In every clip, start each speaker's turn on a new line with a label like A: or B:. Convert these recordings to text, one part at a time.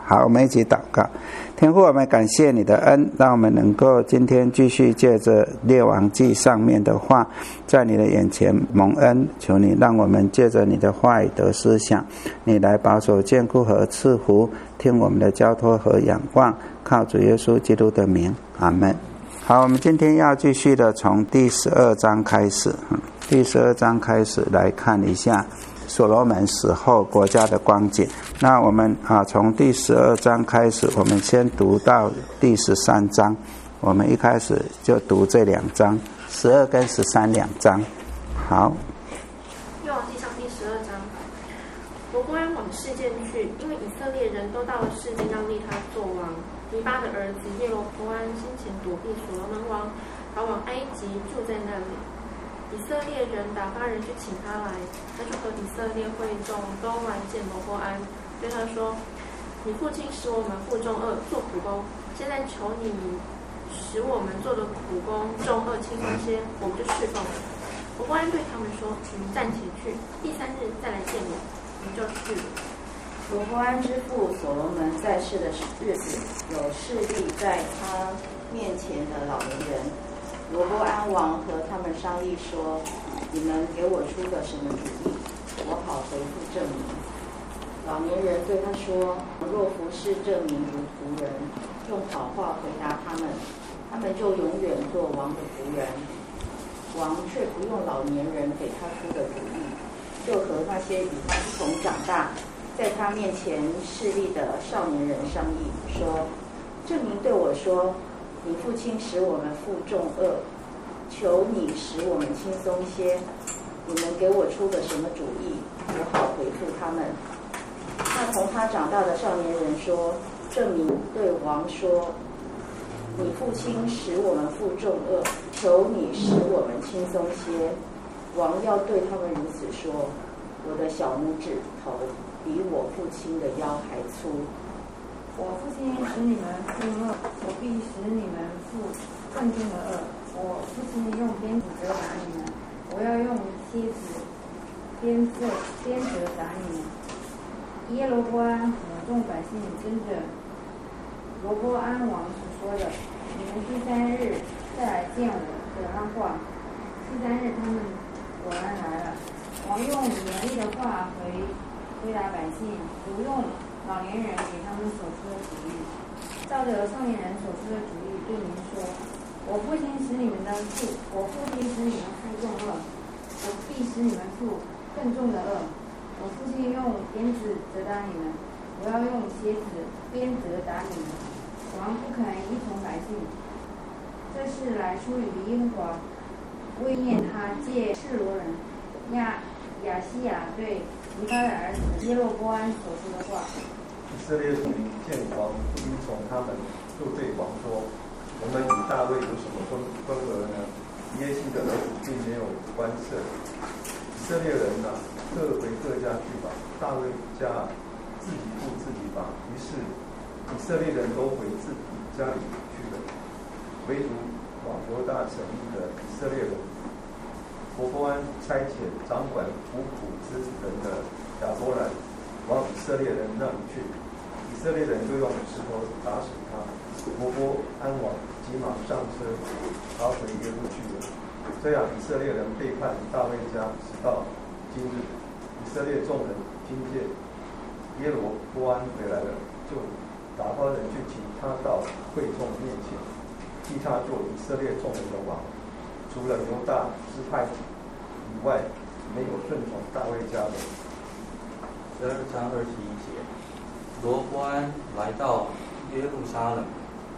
A: 好，我们一起祷告。天父，我们感谢你的恩，让我们能够今天继续借着列王记上面的话，在你的眼前蒙恩。求你让我们借着你的话语得思想，你来保守眷顾和赐福，听我们的交托和仰望，靠主耶稣基督的名，阿们。好，我们今天要继续的从第12章开始，第12章开始来看一下所罗门死后国家的光景。那我们从第12章开始，我们先读到第13章。我们一开始就读这2章，12跟13两章。好。
B: 列王记上第12章，罗波安往示剑去，因为以色列人都到了示剑，要立他做王。尼巴的儿子耶罗波安先前躲避所罗门王，逃往埃及，住在那里。以色列人打发人去请他来，他就和以色列会众都来见罗波安，对他说：“你父亲使我们负重恶，做苦工，现在求你使我们做的苦工重恶轻松些，我们就侍奉了。”罗波安对他们说：“你们暂且去，第3日再来见我。”你们就去了。
C: 罗波安之父所罗门在世的日子，有势力在他面前的老年人。罗波安王和他们商议说：“你们给我出个什么主意，我好回复证明。”老年人对他说：“若服侍证明如仆人，用好话回答他们，他们就永远做王的仆人。”王却不用老年人给他出的主意，就和那些与他一同长大，在他面前势力的少年人商议说：“证明对我说，你父亲使我们负重恶，求你使我们轻松些。你们给我出个什么主意，我好回复他们。”那同他长大的少年人说：“证明对王说，你父亲使我们负重恶，求你使我们轻松些。”王要对他们如此说：“我的小拇指头比我父亲的腰还粗。
D: 我父亲使你们负恶，我必使你们负更重的恶。我父亲用鞭子责打你们，我要用蝎子鞭责打你们。”耶罗波安和众百姓跟着罗波安王所说的：“你们第3日再来见我的安话。”第3日他们果然来了。王用严厉的话回答百姓，不用老年人给他们所出的主意，照着少年人所出的主意对您说：“我父亲使你们负重恶，我必使你们负更重的恶。我父亲用鞭子责打你们，我要用蝎子鞭责打你们。”王不肯依从百姓，这是来出于耶和华为念他借示罗人亚西亚对尼巴的儿子耶罗波安所说的话。
E: 以色列众民见王不依从他们，就对王说：“我们与大卫有什么分额呢？耶西的儿子并没有关涉。以色列人各回各家去吧，大卫家自己顾自己吧。”于是以色列人都回自己家里去了，唯独往犹大城邑的以色列人。罗波安差遣掌管五谷之人的亚伯兰往以色列人那里去，以色列人就用石头打死他。罗波安王急忙上车，逃回耶路去了。这样以色列人背叛大卫家，直到今日。以色列众人听见耶罗波安回来了，就打发人去请他到会众面前，替他做以色列众人的王。除了犹大支派以外，没有顺从大卫家的。
F: 12章21节，罗波安来到耶路撒冷，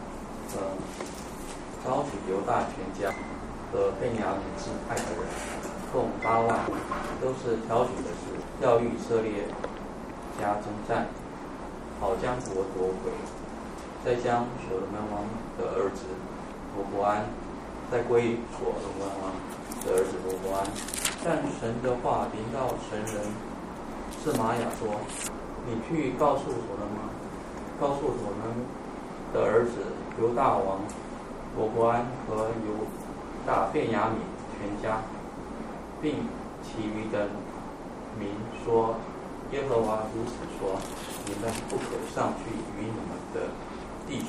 F: 招取犹大全家和便雅悯支派的人，共8万，都是挑选的是要与以色列家征战，好将国夺回，再将所罗门王的儿子罗波安再归于所罗门王的儿子罗波安。但神的话临到神人示玛雅说：“你去告诉所罗门的儿子犹大王罗波安和犹大便雅悯全家，并其余的民说：耶和华如此说：你们不可上去与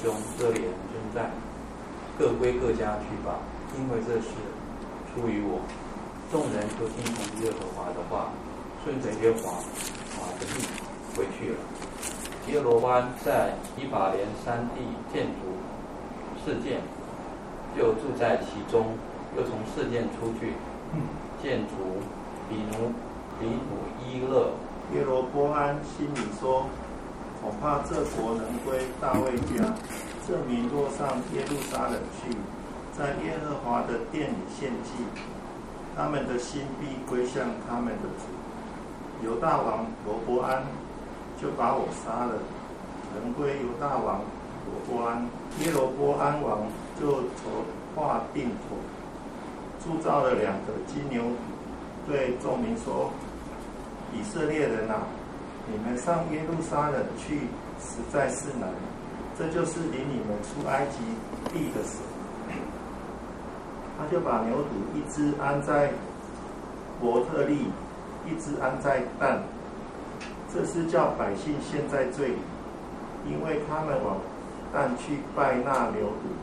F: 兄色列人征战，各归各家去吧，因为这事出于我。众人就听从耶和华的话，顺着耶和华的命回去了。耶罗波安在以法莲山地建筑示剑，就住在其中，又从示剑出去，建筑比努伊勒。
G: 耶罗波安心里说：恐怕这国能归大卫家，这民若上耶路撒冷去，在耶和华的殿里献祭，他们的心必归向他们的主。犹大王罗波安就把我杀了，人归犹大王罗波安。耶罗波安王就筹划定妥，铸造了2个金牛犊，对众民说：以色列人啊，你们上耶路撒冷去实在是难，这就是领你们出埃及地的神。他就把牛犊一只安在伯特利，一只安在但，这是叫百姓陷在罪里，因为他们往但去拜那牛犊。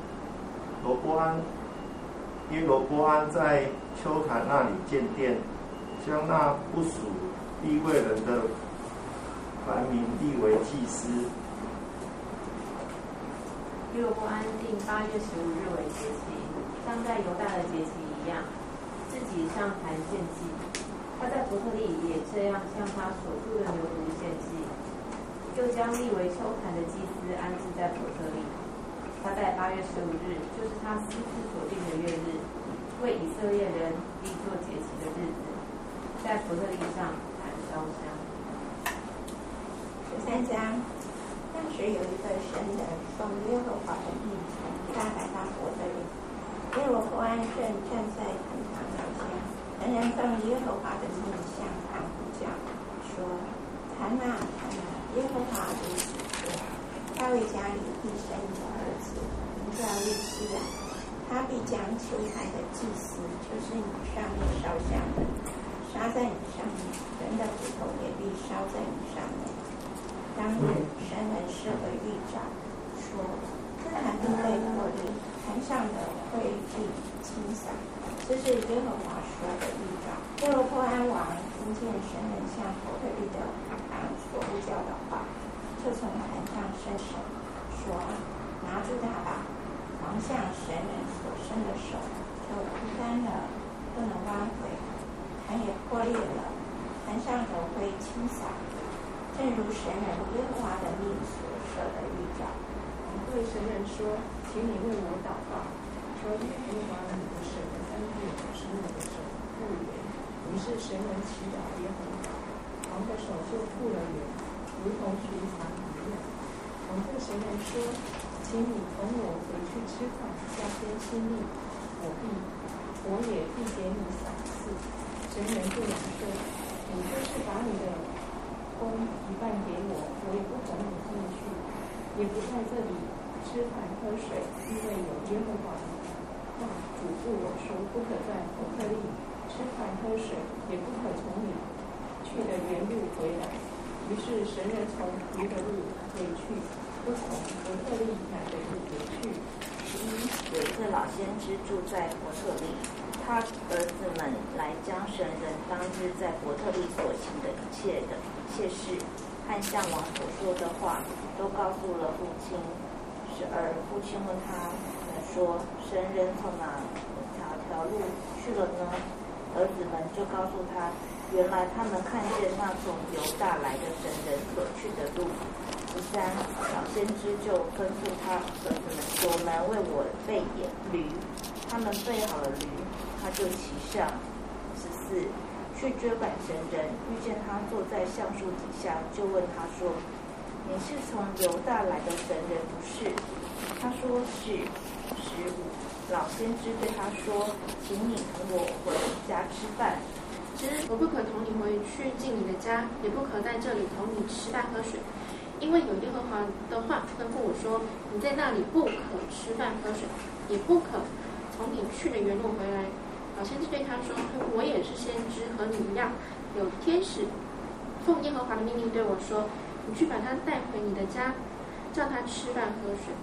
G: 耶罗波安在丘坛那里建殿，将那不属利未人的凡民立为祭司。
C: 耶罗波安定8月15日为节期，像在犹大的节期一样，自己上坛献祭。他在伯特利也这样向他所铸的牛犊献祭，又将立为丘坛的祭司安置在伯特利。他在8月15日，就是他私自所定的月日，为以色列人立作节期的日子，在伯特利上坛烧香。
H: 13章，当时有一个神人奉耶和华的命，他来到伯特利。耶罗波安正站在坛旁烧香，神人奉耶和华的命向坛呼叫，说：坛啊坛啊，耶和华如此说，大卫家里必生一个儿子，名叫利西亚，他必将丘坛的祭司，就是你上面烧香的，杀在你上面，人的骨头也必烧在你上面。当日神人设个预兆，说：坛必被破裂，坛上的会必清洒。这是耶和华说的预兆。耶罗波安王听见神人向伯特利的坛所呼叫的话，就从坛上伸手说：拿住他吧。王向神人所伸的手就枯干了，不能挽回，坛也破裂了，坛上的灰清洒，正如神人耶和华的命所设的预兆。
I: 对神人说：请你为我祷告，求耶和华你的神的恩典使你的手复原。于是神人祈祷耶和华，王的手就复了原，如同寻常一样。王对神人说：请你同我回去吃饭，加添心力，我也必给你赏赐。神人对王说：你就是把你的宫一半给我，我也不准你进去，也不在这里吃饭喝水，因为有耶和华的话嘱咐我说，不可在伯特利吃饭喝水，也不可从你去的原路回来。于是神人从别的路回去，不从伯特利来的路回去。
C: 有一个老先知住在伯特利，他儿子们来将神人当日在伯特利所行的一切事和向王所说的话，都告诉了父亲。父亲问他们说：神人从哪条路去了呢？儿子们就告诉他，原来他们看见那从犹大来的神人所去的路。13，老先知就吩咐他儿子们说：我们为我备驴，他们备好了驴，他就骑上。14，去追赶神人，遇见他坐在橡树底下，就问他说：你是从犹大来的神人不是？他说是。15，老先知对他说：请你同我回家吃饭。
B: 我不可同你回去进你的家，也不可在这里同你吃饭喝水，因为有耶和华的话吩咐我说：你在那里不可吃饭喝水，也不可从你去的原路回来。老先知对他说：我也是先知，和你一样，有天使奉耶和华的命令对我说：你去把他带回你的家，叫他吃饭喝水。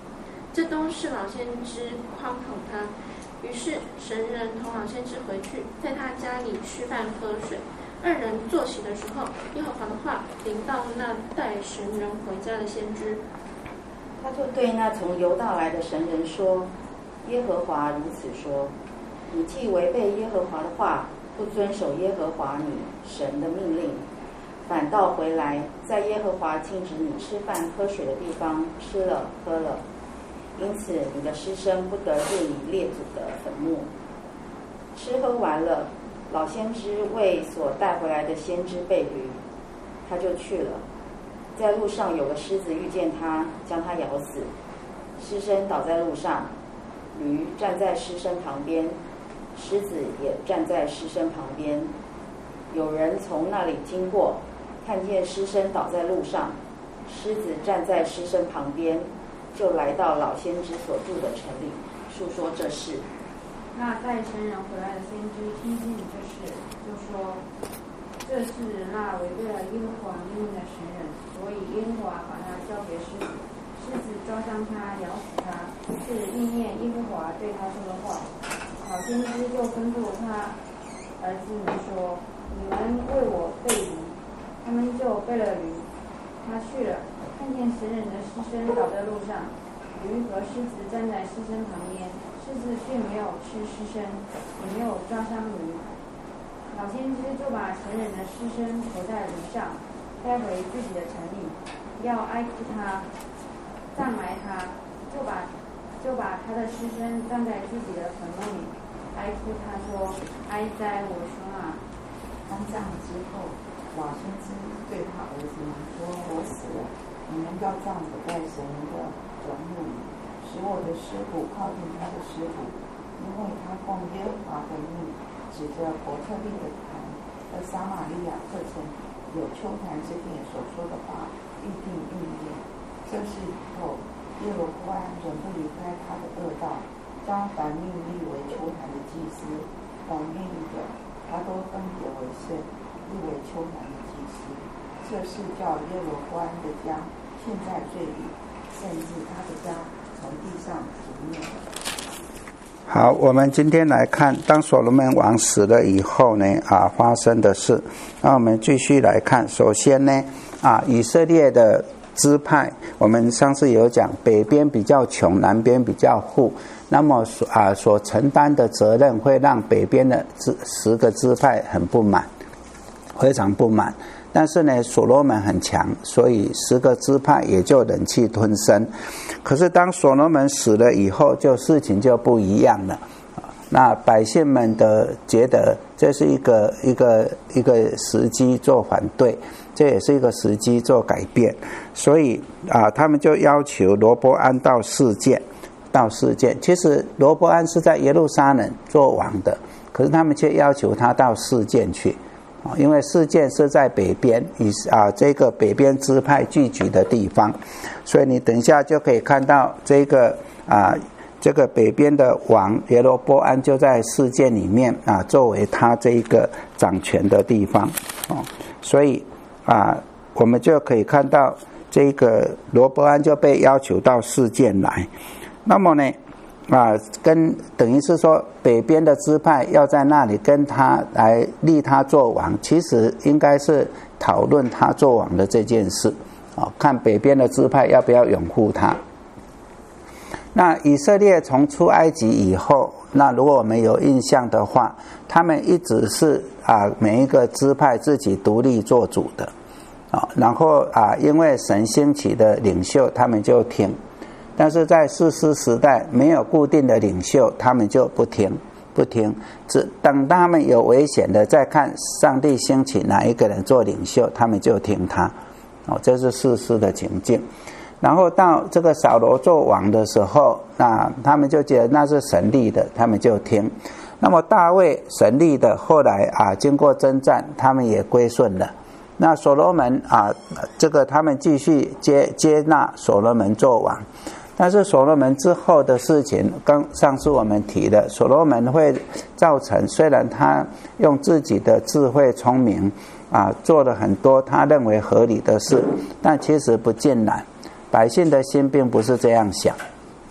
B: 这都是老先知诓哄他。于是神人同老先知回去，在他家里吃饭喝水。二人坐席的时候，耶和华的话临到那带神人回家的先知，
C: 他就对那从犹大来的神人说：耶和华如此说，你既违背耶和华的话，不遵守耶和华你神的命令，反倒回来在耶和华禁止你吃饭喝水的地方吃了喝了，因此你的尸身不得入你列祖的坟墓。吃喝完了，老先知为所带回来的先知被驴，他就去了。在路上有个狮子遇见他，将他咬死，尸身倒在路上，驴站在尸身旁边，狮子也站在尸身旁边。有人从那里经过，看见尸身倒在路上，狮子站在尸身旁边，就来到老先知所住的城里，述说这事。
D: 那带神人回来的先知听见这事，就说：这是那违背了耶和华命令的神人，所以耶和华把他交给狮子，狮子抓伤他，咬死他，是应验耶和华对他说的话。老先知就吩咐他儿子们说：你们为我背驴。他们就背了驴。他去了，看见神人的尸身倒在路上，驴和狮子站在尸身旁边，狮子却没有吃尸身，也没有抓伤驴。老先知就把神人的尸身驮在驴上，带回自己的城里，要哀哭他，葬埋他，就把他的尸身葬在自己的坟墓里，哀哭他说：哀哉我兄啊！
J: 安葬之后，老先知对他儿子们说：我死了，你们要葬我在神人的坟墓里，使我的尸骨靠近他的尸骨，因为他奉耶和华的命，指着伯特利的坛和撒玛利亚各城有丘坛之地所说的话必定应验。这事以后，耶罗波安仍不离开他的恶道，将凡命立为丘坛的祭司，凡愿意的，他都分别为圣，立为丘坛的祭司。这是叫耶罗波安的家陷在罪里，甚至他的家从地上除灭了。
A: 好，我们今天来看，当所罗门王死了以后呢，发生的事。那我们继续来看，首先呢，以色列的支派，我们上次有讲，北边比较穷，南边比较富，那么所承担的责任会让北边的10个支派很不满，非常不满。但是呢，所罗门很强，所以10个支派也就忍气吞声。可是当所罗门死了以后，事情就不一样了。那百姓们的觉得这是一个时机做反对，这也是一个时机做改变，所以他们就要求罗波安到示剑。其实罗波安是在耶路撒冷做王的，可是他们却要求他到示剑去。因为示剑是在北边，这个北边支派聚集的地方，所以你等一下就可以看到这个北边的王耶罗波安就在示剑里面作为他这一个掌权的地方，所以我们就可以看到这个罗波安就被要求到示剑来。那么呢等于是说北边的支派要在那里跟他来立他做王，其实应该是讨论他做王的这件事，看北边的支派要不要拥护他。那以色列从出埃及以后，那如果我们有印象的话，他们一直是每一个支派自己独立做主的，然后因为神兴起的领袖他们就听，但是在士师时代没有固定的领袖，他们就不听，只等他们有危险的再看上帝兴起哪一个人做领袖，他们就听他。这是士师的情境。然后到这个扫罗做王的时候，那他们就觉得那是神立的，他们就听。那么大卫神立的，后来经过征战，他们也归顺了。那所罗门这个他们继续接纳所罗门做王。但是所罗门之后的事情，上次我们提了，所罗门会造成，虽然他用自己的智慧聪明做了很多他认为合理的事，但其实不尽然，百姓的心并不是这样想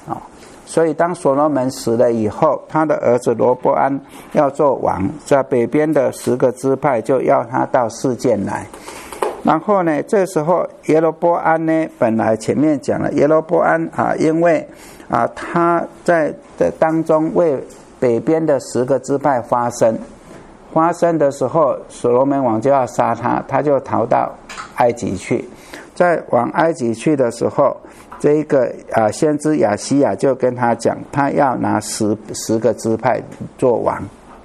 A: 所以当所罗门死了以后，他的儿子罗波安要做王，在北边的10个支派就要他到示剑来。然后呢，这时候耶罗波安呢，本来前面讲了耶罗波安因为他在的当中为北边的10个支派发声的时候，所罗门王就要杀他，他就逃到埃及去。在往埃及去的时候，这一个先知亚西亚就跟他讲，他要拿10个支派做王。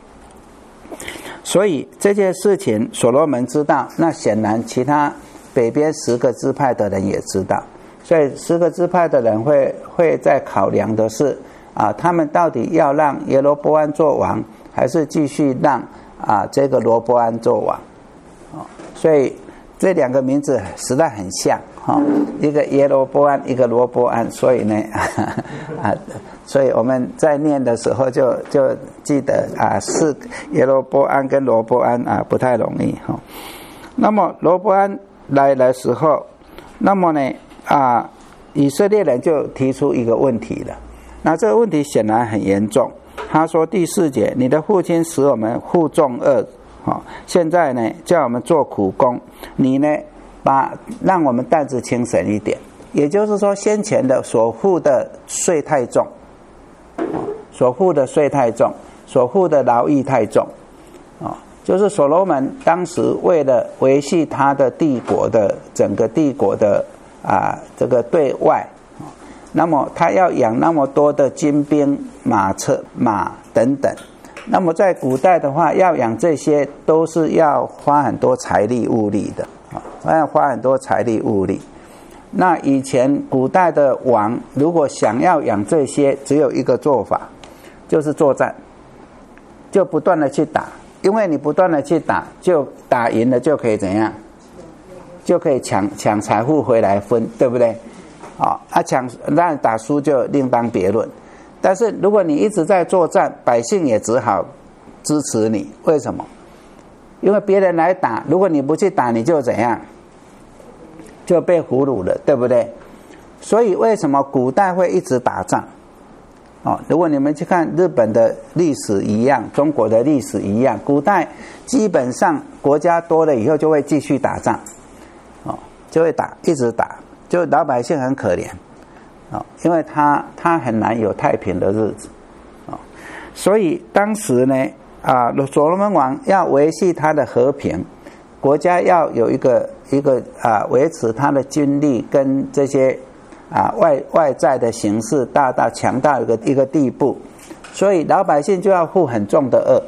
A: 所以这件事情所罗门知道，那显然其他北边10个支派的人也知道，所以10个支派的人会在考量的是他们到底要让耶罗波安做王，还是继续让这个罗波安做王。所以这2个名字实在很像，一个耶罗波安，一个罗波安，所以呢所以我们在念的时候就记得是耶罗波安跟罗波安不太容易。那么罗波安来的时候，那么呢以色列人就提出一个问题了。那这个问题显然很严重。他说第4节，你的父亲使我们负重恶，现在呢叫我们做苦工，你呢让我们担子轻省一点。也就是说，先前的所付的税太重，所付的税太重，所付的劳役太重，就是所罗门当时为了维系他的帝国的整个帝国的这个对外，那么他要养那么多的军兵、马车、马等等。那么在古代的话，要养这些都是要花很多财力物力的，要花很多财力物力。那以前古代的王如果想要养这些，只有一个做法，就是作战，就不断的去打，因为你不断的去打，就打赢了就可以怎样，就可以抢财富回来分，对不对？那打输就另当别论。但是如果你一直在作战，百姓也只好支持你。为什么？因为别人来打，如果你不去打，你就怎样，就被俘虏了，对不对？所以为什么古代会一直打仗？如果你们去看日本的历史一样，中国的历史一样，古代基本上国家多了以后就会继续打仗，就会打，一直打，就老百姓很可怜，因为他很难有太平的日子，所以当时呢，所罗门王要维系他的和平，国家要有一个维持他的军力跟这些外在的形势大强到一个地步，所以老百姓就要负很重的恶，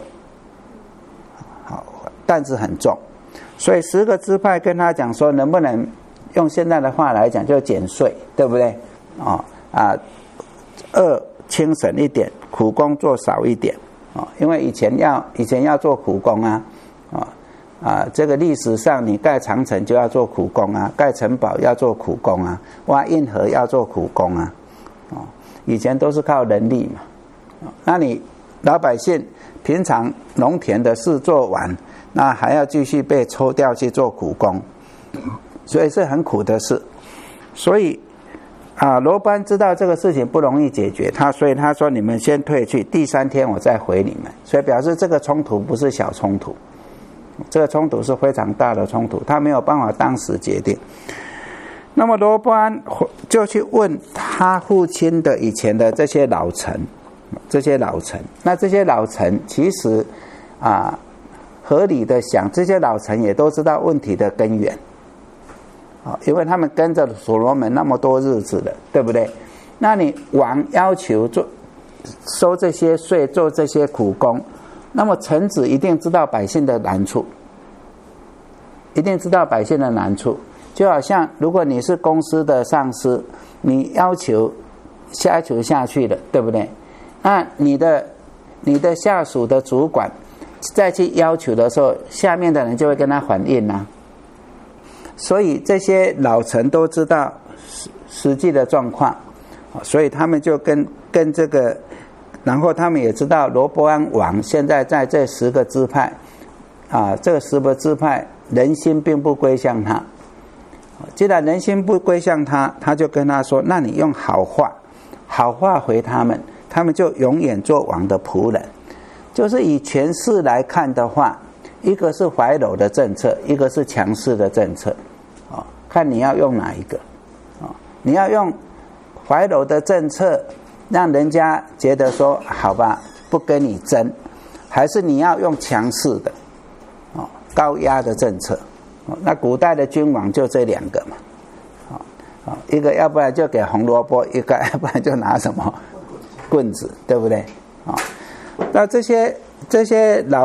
A: 担子很重。所以10个支派跟他讲说，能不能用现在的话来讲就减税，对不对？恶轻省一点，苦工做少一点，因为以前要做苦工这个历史上你盖长城就要做苦工盖城堡要做苦工挖运河要做苦工以前都是靠人力嘛，那你老百姓平常农田的事做完，那还要继续被抽调去做苦工，所以是很苦的事。所以罗波安知道这个事情不容易解决，所以他说你们先退去，第3天我再回你们。所以表示这个冲突不是小冲突，这个冲突是非常大的冲突，他没有办法当时决定。那么罗波安就去问他父亲的以前的这些老臣，那这些老臣其实合理的想，这些老臣也都知道问题的根源，因为他们跟着所罗门那么多日子了，对不对？那你王要求收这些税，做这些苦工，那么臣子一定知道百姓的难处，就好像如果你是公司的上司，你要求下去了，对不对？那你的下属的主管再去要求的时候，下面的人就会跟他反映所以这些老臣都知道实际的状况，所以他们就跟这个，然后他们也知道罗波安王现在在这10个支派这个10个支派人心并不归向他，既然人心不归向他，他就跟他说，那你用好好话回他们，他们就永远做王的仆人。就是以权势来看的话，一个是怀柔的政策，一个是强势的政策，看你要用哪一个。你要用怀柔的政策，让人家觉得说好吧，不跟你争，还是你要用强势的高压的政策。那古代的君王就这两个嘛，一个要不然就给红萝卜，一个要不然就拿什么棍子，对不对？那这些老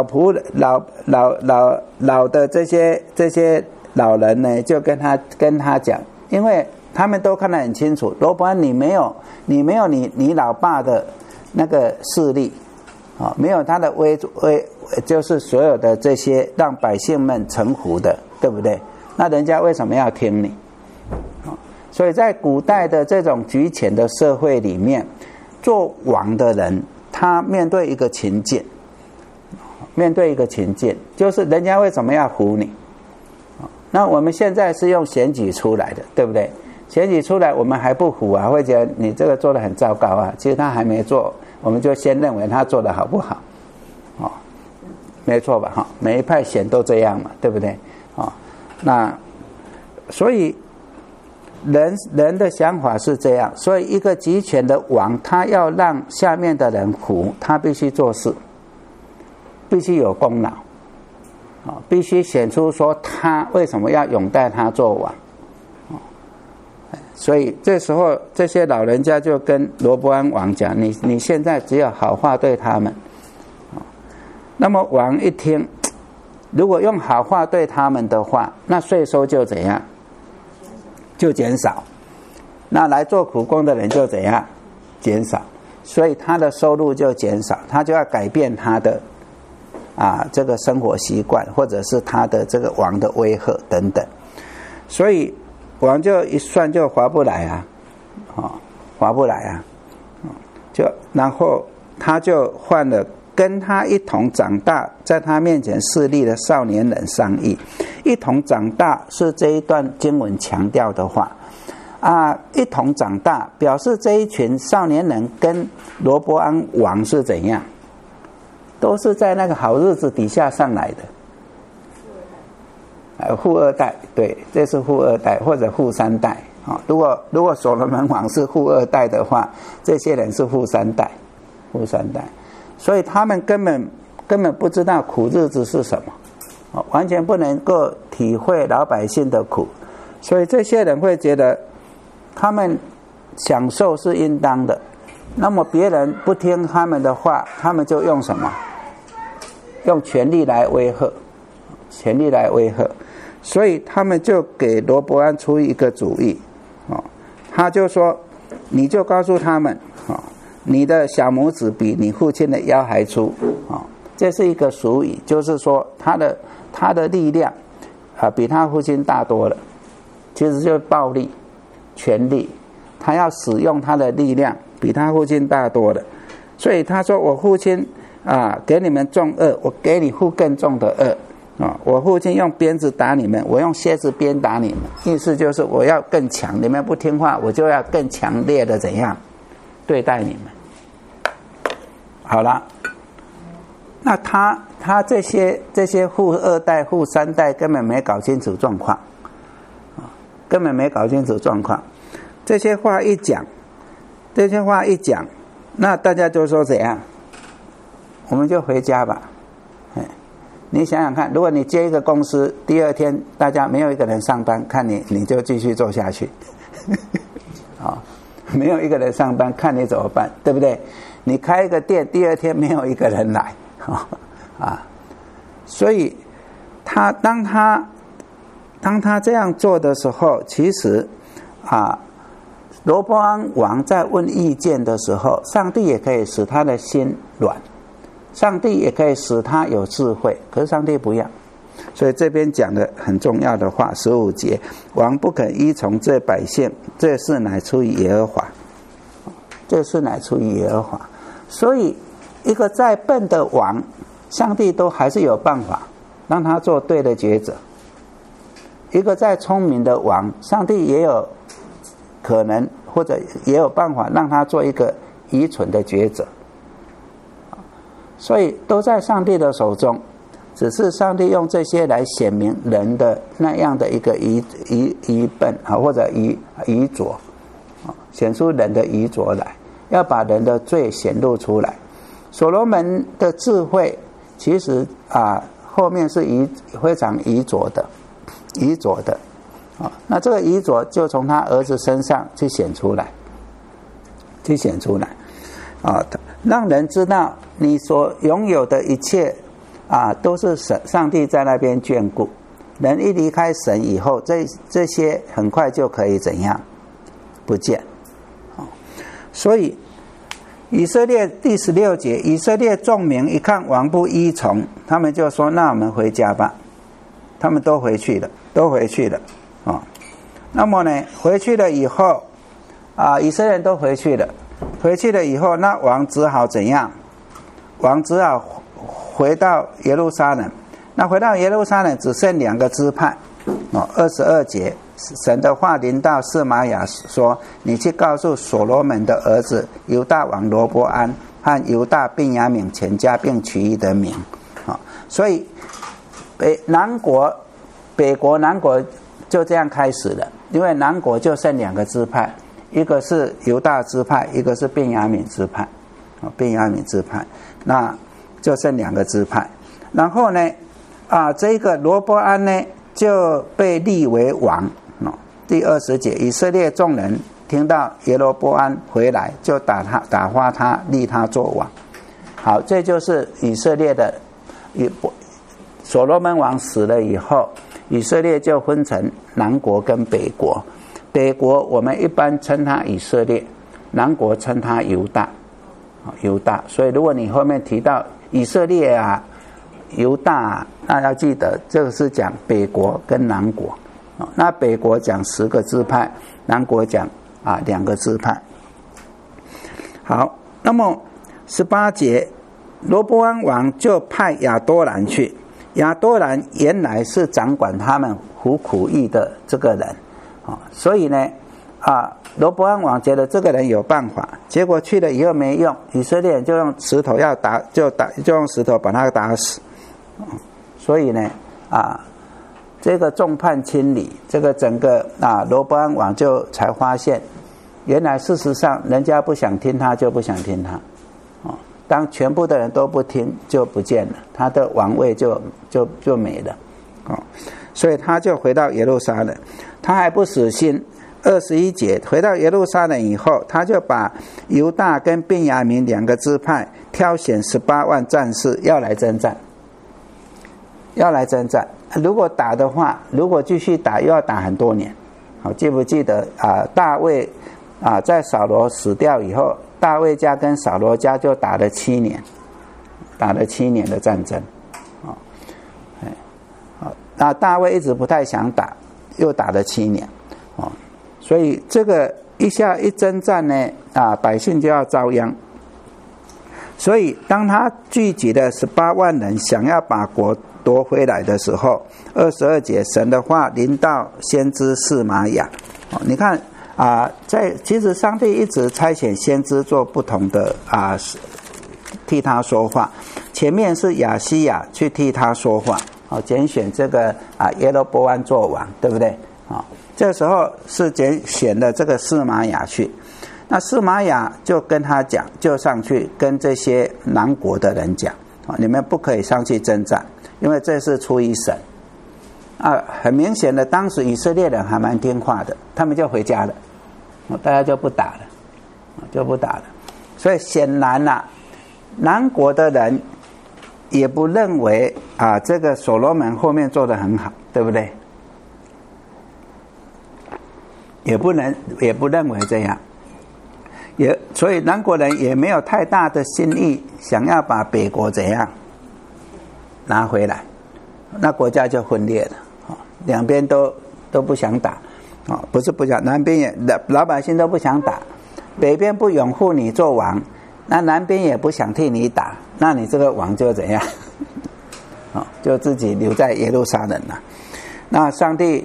A: 的这些老人呢，就跟他讲，因为他们都看得很清楚，罗伯安你没有你老爸的那个势力，没有他的威，就是所有的这些让百姓们臣服的，对不对？那人家为什么要听你？所以在古代的这种局权的社会里面，做王的人，他面对一个情境，就是人家为什么要服你？那我们现在是用选举出来的，对不对？选举出来我们还不服啊，会觉得你这个做得很糟糕啊。其实他还没做，我们就先认为他做得好不好，没错吧？每一派选都这样嘛，对不对？那所以人的想法是这样，所以一个集权的王，他要让下面的人服，他必须做事，必须有功劳，必须显出说他为什么要拥戴他做王。所以这时候这些老人家就跟罗伯安王讲，你现在只有好话对他们。那么王一听，如果用好话对他们的话，那税收就怎样？就减少。那来做苦工的人就怎样？减少。所以他的收入就减少，他就要改变他的这个生活习惯，或者是他的这个王的威吓等等。所以王就一算就划不来啊，划不来啊，然后他就换了跟他一同长大，在他面前势力的少年人商议。一同长大是这一段经文强调的话一同长大表示这一群少年人跟罗伯安王是怎样？都是在那个好日子底下上来的。富二代，对，这是富二代或者富三代。如果所罗门王是富二代的话，这些人是富三代。所以他们根本不知道苦日子是什么，完全不能够体会老百姓的苦。所以这些人会觉得他们享受是应当的，那么别人不听他们的话，他们就用什么？用权力来威吓，所以他们就给罗伯安出一个主意，他就说，你就告诉他们，你的小拇指比你父亲的腰还粗，这是一个俗语，就是说他的力量比他父亲大多了，其实就是暴力、权力，他要使用他的力量比他父亲大多了，所以他说我父亲给你们重恶，我给你负更重的恶。我父亲用鞭子打你们，我用蝎子鞭打你们，意思就是我要更强，你们不听话，我就要更强烈的怎样对待你们。好了，那他这些富二代、富三代根本没搞清楚状况，这些话一讲，那大家就说怎样？我们就回家吧。你想想看，如果你接一个公司，第二天大家没有一个人上班，看你就继续做下去，没有一个人上班，看你怎么办，对不对？你开一个店，第二天没有一个人来，所以当他这样做的时候，其实罗伯安王在问意见的时候，上帝也可以使他的心软。上帝也可以使他有智慧，可是上帝不要。所以这边讲的很重要的话，15节，王不肯依从这百姓，这事乃出于耶和华。所以一个再笨的王，上帝都还是有办法让他做对的抉择。一个再聪明的王，上帝也有可能或者也有办法让他做一个愚蠢的抉择。所以都在上帝的手中，只是上帝用这些来显明人的那样的一个愚笨或者愚拙，显出人的愚拙来，要把人的罪显露出来。所罗门的智慧其实后面是非常愚拙的那这个愚拙就从他儿子身上去显出来让人知道你所拥有的一切都是上帝在那边眷顾。人一离开神以后，这些很快就可以怎样不见。所以以色列第16节，以色列众民一看王不依从，他们就说：那我们回家吧。他们都回去了那么呢，回去了以后以色列人都回去了以后，那王只好怎样？王只好回到耶路撒冷。那回到耶路撒冷只剩2个支派22节，神的话临到示玛雅说：你去告诉所罗门的儿子犹大王罗波安和犹大便雅悯全家并其余的名。所以北国南国就这样开始了，因为南国就剩2个支派，一个是犹大支派，一个是便雅悯支派那就剩2个支派。然后呢这个罗波安呢就被立为王。第20节，以色列众人听到耶罗波安回来，就打发他，立他做王。好，这就是以色列的所罗门王死了以后，以色列就分成南国跟北国。北国我们一般称它以色列，南国称它犹大。所以如果你后面提到以色列犹大那要记得这个是讲北国跟南国。那北国讲10个支派，南国讲2个支派。好，那么18节，罗波安王就派亚多兰去。亚多兰原来是掌管他们服苦役的这个人所以呢罗波安王觉得这个人有办法，结果去了以后没用，以色列人就用石头就用石头把他打死。所以呢这个众叛亲离，这个整个罗波安王就才发现，原来事实上人家不想听他就不想听他当全部的人都不听就不见了，他的王位就没了所以他就回到耶路撒冷。他还不死心，21节，回到耶路撒冷以后，他就把犹大跟便雅悯2个支派挑选18万战士要来征战。如果打的话，如果继续打又要打很多年。记不记得大卫在扫罗死掉以后，大卫家跟扫罗家就打了7年的战争那大卫一直不太想打，又打了7年所以这个一征战呢百姓就要遭殃。所以当他聚集了18万人想要把国夺回来的时候，22节，神的话临到先知示玛雅你看其实上帝一直差遣先知做不同的替他说话。前面是亚西亚去替他说话拣选这个耶罗波安做王，对不对这时候是选了这个示玛雅去。那示玛雅就跟他讲，就上去跟这些南国的人讲你们不可以上去征战，因为这是出于神很明显的，当时以色列人还蛮听话的，他们就回家了大家就不打了所以显然南国的人也不认为这个所罗门后面做得很好，对不对？也不认为这样，所以南国人也没有太大的心意想要把北国怎样拿回来，那国家就分裂了两边都不想打不是不想，南边也老百姓都不想打，北边不拥护你做王，那南边也不想替你打，那你这个王就怎样就自己留在耶路撒冷了。那上帝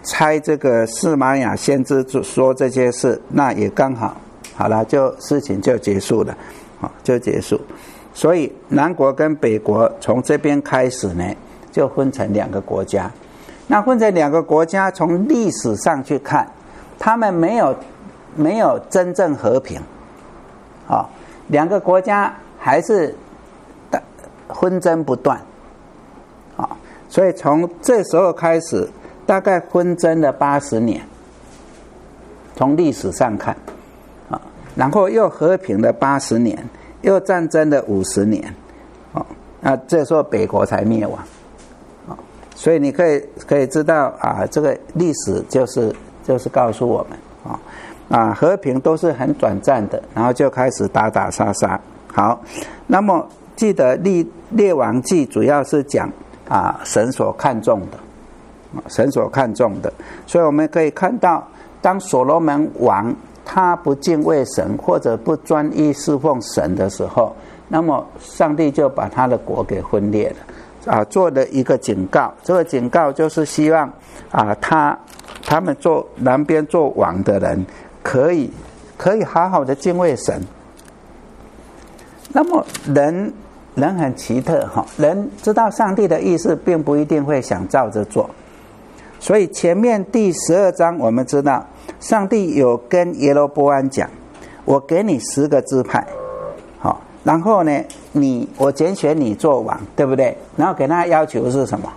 A: 猜这个示玛雅先知说这些事，那也刚好，好了，就事情就结束了，就结束。所以南国跟北国从这边开始呢，就分成两个国家。那分成两个国家，从历史上去看，他们没有真正和平，两个国家还是纷争不断，所以从这时候开始，大概纷争了80年，从历史上看，然后又和平了80年，又战争了50年，那这时候北国才灭亡，所以你可以知道这个历史就是告诉我们和平都是很短暂的，然后就开始打打杀杀。好，那么记得列王记主要是讲神所看重的，神所看重的，所以我们可以看到，当所罗门王他不敬畏神或者不专一侍奉神的时候，那么上帝就把他的国给分裂了，做了一个警告。这个警告就是希望他们做南边做王的人可以好好的敬畏神。那么人很奇特人知道上帝的意思，并不一定会想照着做。所以前面第12章我们知道，上帝有跟耶罗波安讲，我给你10个支派，然后呢我拣选你做王，对不对？然后给他要求是什么？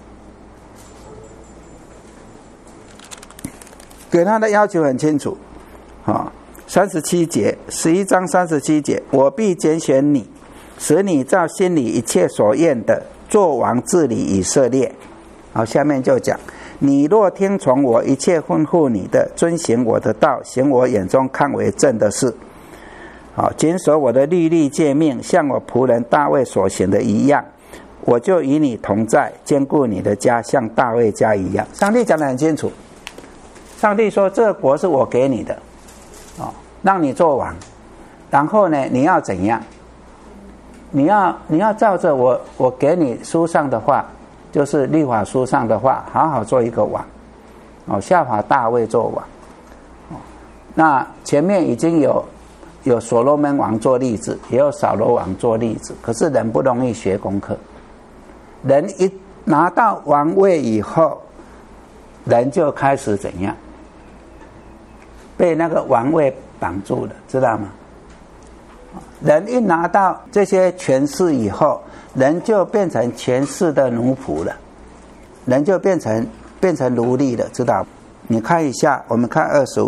A: 给他的要求很清楚，37节，11章37节，我必拣选你，使你照心里一切所愿的做王治理以色列。好，下面就讲，你若听从我一切吩咐你的，遵行我的道，行我眼中看为正的事，谨守我的律例诫命，像我仆人大卫所行的一样，我就与你同在，坚固你的家，像大卫家一样。上帝讲得很清楚，上帝说这个国是我给你的，让你做王，然后呢你要怎样？你要照着我给你书上的话，就是律法书上的话，好好做一个王，效法大卫做王。那前面已经有所罗门王做例子，也有扫罗王做例子，可是人不容易学功课。人一拿到王位以后，人就开始怎样？被那个王位绑住了，知道吗？人一拿到这些权势以后，人就变成权势的奴仆了，人就变成奴隶了，知道吗？你看一下，我们看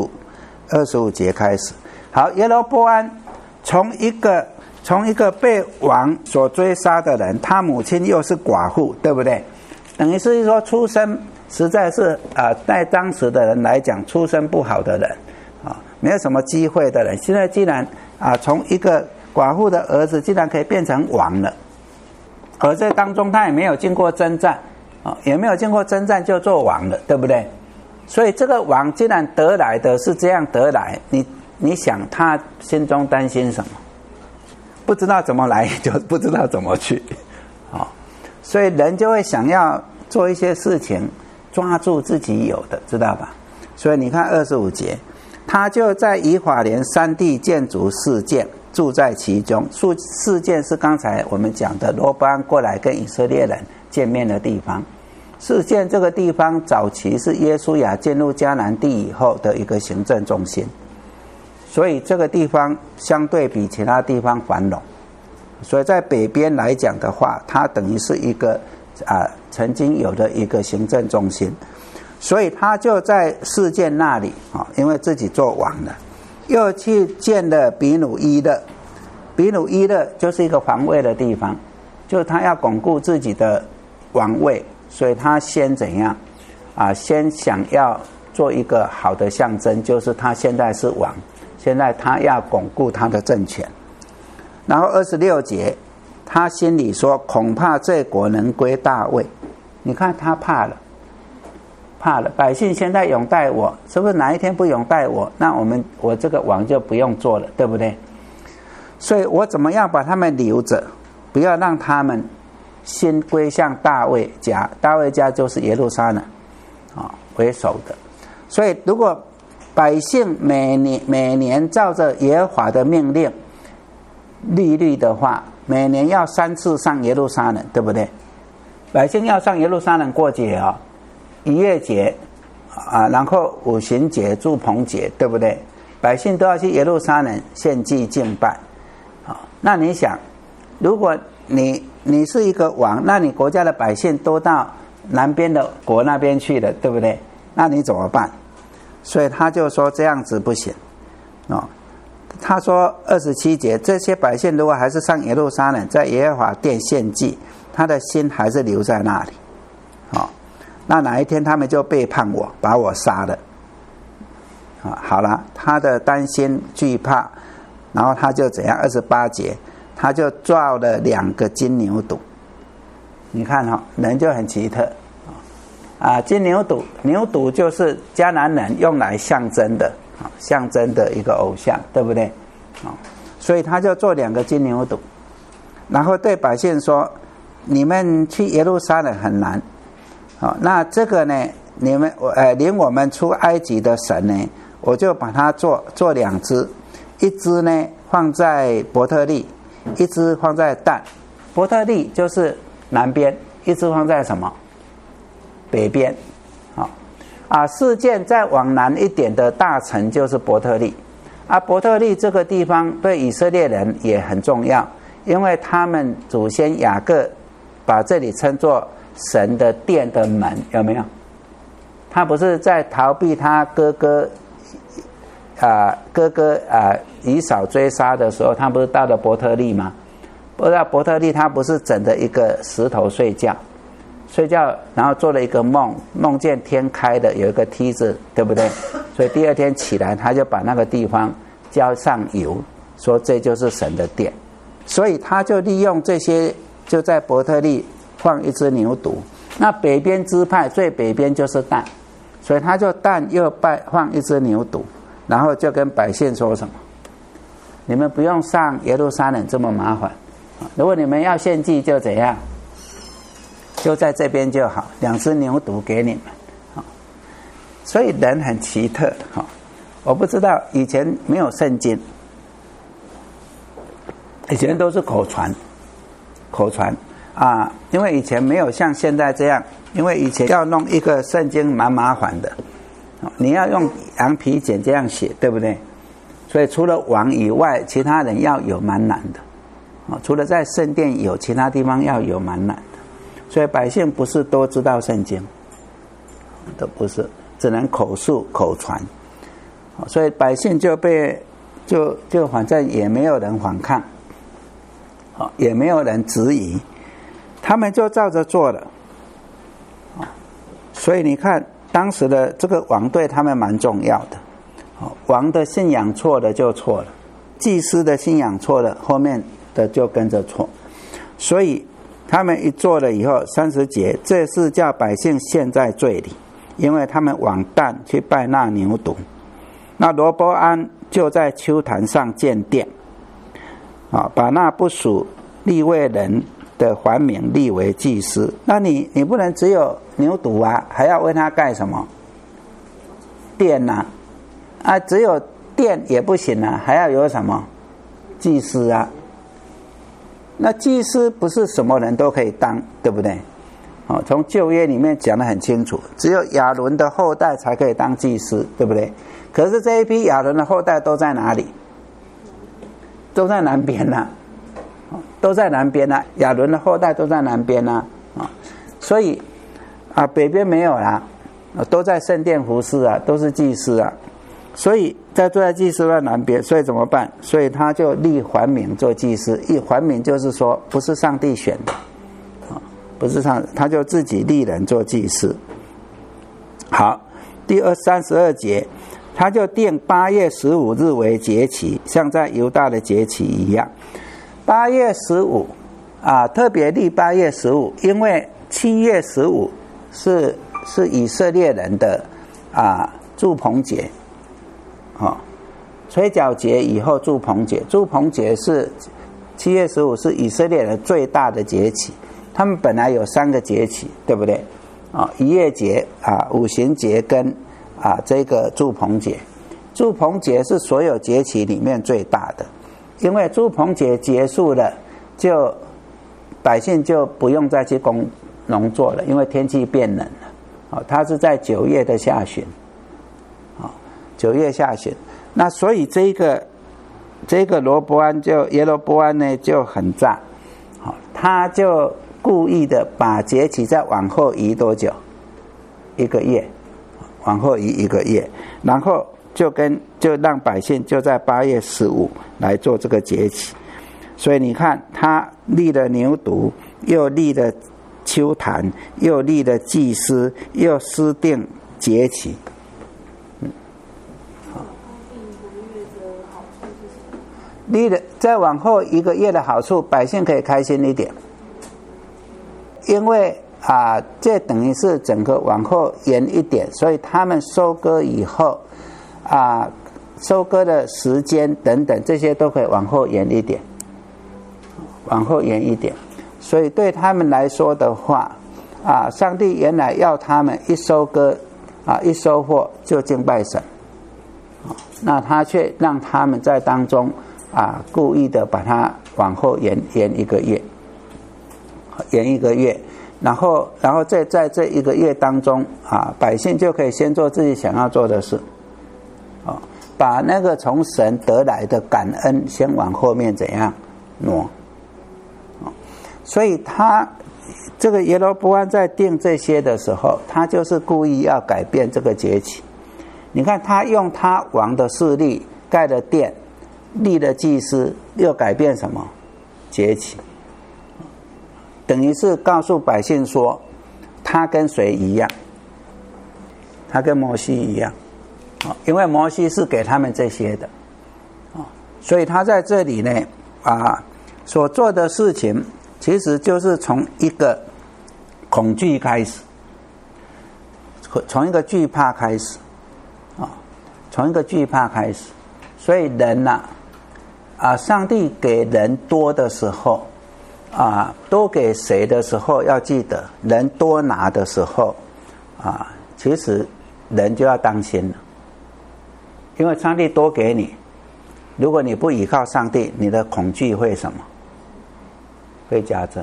A: 25节开始。好，耶罗波安从一个被王所追杀的人，他母亲又是寡妇，对不对？等于是说出身实在是在当时的人来讲，出身不好的人没有什么机会的人，现在既然从一个寡妇的儿子竟然可以变成王了，而这当中他也没有经过征战也没有经过征战就做王了，对不对？所以这个王既然得来的是这样得来，你想他心中担心什么？不知道怎么来，就不知道怎么去所以人就会想要做一些事情，抓住自己有的，知道吧？所以你看25节，他就在以法莲山地建筑4件，住在其中。4件是刚才我们讲的罗波安过来跟以色列人见面的地方。4件这个地方早期是约书亚进入迦南地以后的一个行政中心，所以这个地方相对比其他地方繁荣，所以在北边来讲的话，它等于是一个曾经有的一个行政中心，所以他就在4件那里因为自己做王了，又去建了比努伊勒。比努伊勒就是一个皇位的地方，就是他要巩固自己的王位，所以他先怎样先想要做一个好的象征，就是他现在是王，现在他要巩固他的政权。然后26节，他心里说，恐怕这国能归大卫。你看他怕了，百姓现在拥戴我，是不是哪一天不拥戴我，那我这个王就不用做了，对不对？所以我怎么样把他们留着，不要让他们先归向大卫家，大卫家就是耶路撒冷为首的， 所以如果百姓每年照着耶和华的命令律例的话，每年要3次上耶路撒冷，对不对？百姓要上耶路撒冷过节啊，逾越节啊，然后五旬节、住棚节，对不对？百姓都要去耶路撒冷献祭敬拜。好，那你想，如果你是一个王，那你国家的百姓都到南边的国那边去了，对不对？那你怎么办？所以他就说这样子不行哦。他说27节，这些百姓如果还是上耶路撒冷，在耶和华殿献祭，他的心还是留在那里。好，那哪一天他们就背叛我，把我杀了。好了，他的担心惧怕，然后他就怎样？28节，他就造了2个金牛犊。你看人就很奇特金牛犊，牛犊就是迦南人用来象征的一个偶像，对不对？所以他就做2个金牛犊，然后对百姓说：你们去耶路撒冷很难，那这个呢，你们领我们出埃及的神呢，我就把它做2只，一只呢放在伯特利，一只放在但。伯特利就是南边，一只放在什么？北边。事件再往南一点的大城就是伯特利。伯特利这个地方对以色列人也很重要，因为他们祖先雅各把这里称作神的殿的门，有没有？他不是在逃避他哥哥以扫追杀的时候，他不是到了伯特利吗？到伯特利他不是枕着一个石头睡觉，然后做了一个梦见天开的，有一个梯子，对不对？所以第2天起来，他就把那个地方浇上油，说这就是神的殿。所以他就利用这些，就在伯特利放一只牛犊。那北边支派最北边就是但，所以他就但又放一只牛犊，然后就跟百姓说什么？你们不用上耶路撒冷这么麻烦，如果你们要献祭就怎样？就在这边就好，2只牛犊给你们。所以人很奇特。我不知道以前没有圣经，以前都是口传因为以前没有像现在这样，因为以前要弄一个圣经蛮麻烦的，你要用羊皮剪这样写，对不对？所以除了王以外，其他人要有蛮难的。除了在圣殿有，其他地方要有蛮难的。所以百姓不是都知道圣经，都不是，只能口述口传。所以百姓就反正也没有人反抗，也没有人质疑，他们就照着做了。所以你看当时的这个王对他们蛮重要的。王的信仰错了就错了，祭司的信仰错了，后面的就跟着错。所以他们一做了以后，30节，这是叫百姓陷在罪里，因为他们往但去拜那牛犊。那罗波安就在丘坛上建殿，把那不属利未人的还民立为祭司。那你不能只有牛犊啊，还要为他盖什么殿啊？只有殿也不行啊，还要有什么祭司啊？那祭司不是什么人都可以当，对不对？从旧约里面讲得很清楚，只有亚伦的后代才可以当祭司，对不对？可是这一批亚伦的后代都在哪里？都在南边都在南边亚伦的后代都在南边所以北边没有啦，都在圣殿服侍都是祭司所以都在祭司在南边，所以怎么办？所以他就立还民做祭司。还民就是说不是上帝选的，不是他就自己立人做祭司。好，第32节，他就定8月15日为节期，像在犹大的节期一样。8月15特别立8月15，因为7月15是以色列人的住棚节。吹角节以后住棚节，住棚节是7月15，是以色列人最大的节期。他们本来有3个节期，对不对？逾越节五旬节跟这个住棚节。住棚节是所有节期里面最大的，因为住棚节结束了，就百姓就不用再去工农作了，因为天气变冷了。它是在9月的下旬，9月下旬。那所以这个耶罗波安呢就很炸，他就故意的把节期再往后移多久？1个月，往后移1个月，然后就让百姓就在8月15来做这个节期。所以你看，他立了牛犊，又立了丘坛，又立了祭司，又私定节期。立了再往后1个月的好处，百姓可以开心一点，因为这等于是整个往后延一点，所以他们收割以后收割的时间等等这些都可以往后延一点，往后延一点。所以对他们来说的话，上帝原来要他们一收割一收获就敬拜神，那他却让他们在当中故意的把它往后延1个月，延1个月，然后在这1个月当中百姓就可以先做自己想要做的事，把那个从神得来的感恩先往后面怎样挪。所以他这个耶罗波安在定这些的时候，他就是故意要改变这个节期。你看他用他王的势力盖了殿，立了祭司，又改变什么节期？等于是告诉百姓说，他跟谁一样？他跟摩西一样，因为摩西是给他们这些的，所以他在这里呢所做的事情，其实就是从一个恐惧开始，从一个惧怕开始，从一个惧怕开始。所以人上帝给人多的时候多给谁的时候，要记得人多拿的时候其实人就要当心了，因为上帝多给你，如果你不依靠上帝，你的恐惧会什么？会加增。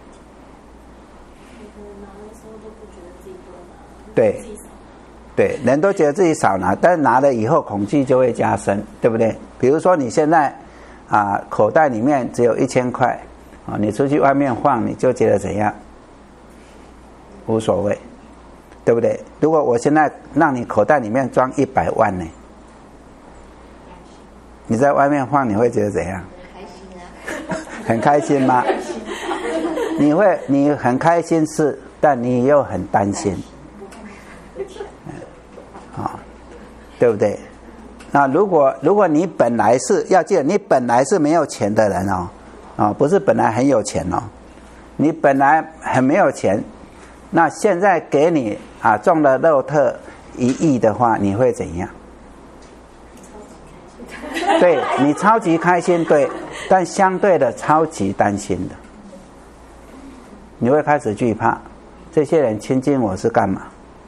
A: 对，人都觉得自己少拿，但是拿了以后恐惧就会加深，对不对？比如说你现在口袋里面只有1000块你出去外面晃，你就觉得怎样？无所谓，对不对？如果我现在让你口袋里面装100万呢，你在外面晃，你会觉得怎样？很开心吗？你很开心是，但你又很担心，对不对？那如果你本来是要记得，你本来是没有钱的人不是本来很有钱你本来很没有钱，那现在给你中了乐透1亿的话，你会怎样？对，你超级开心，对，但相对的超级担心的，你会开始惧怕，这些人亲近我是干嘛？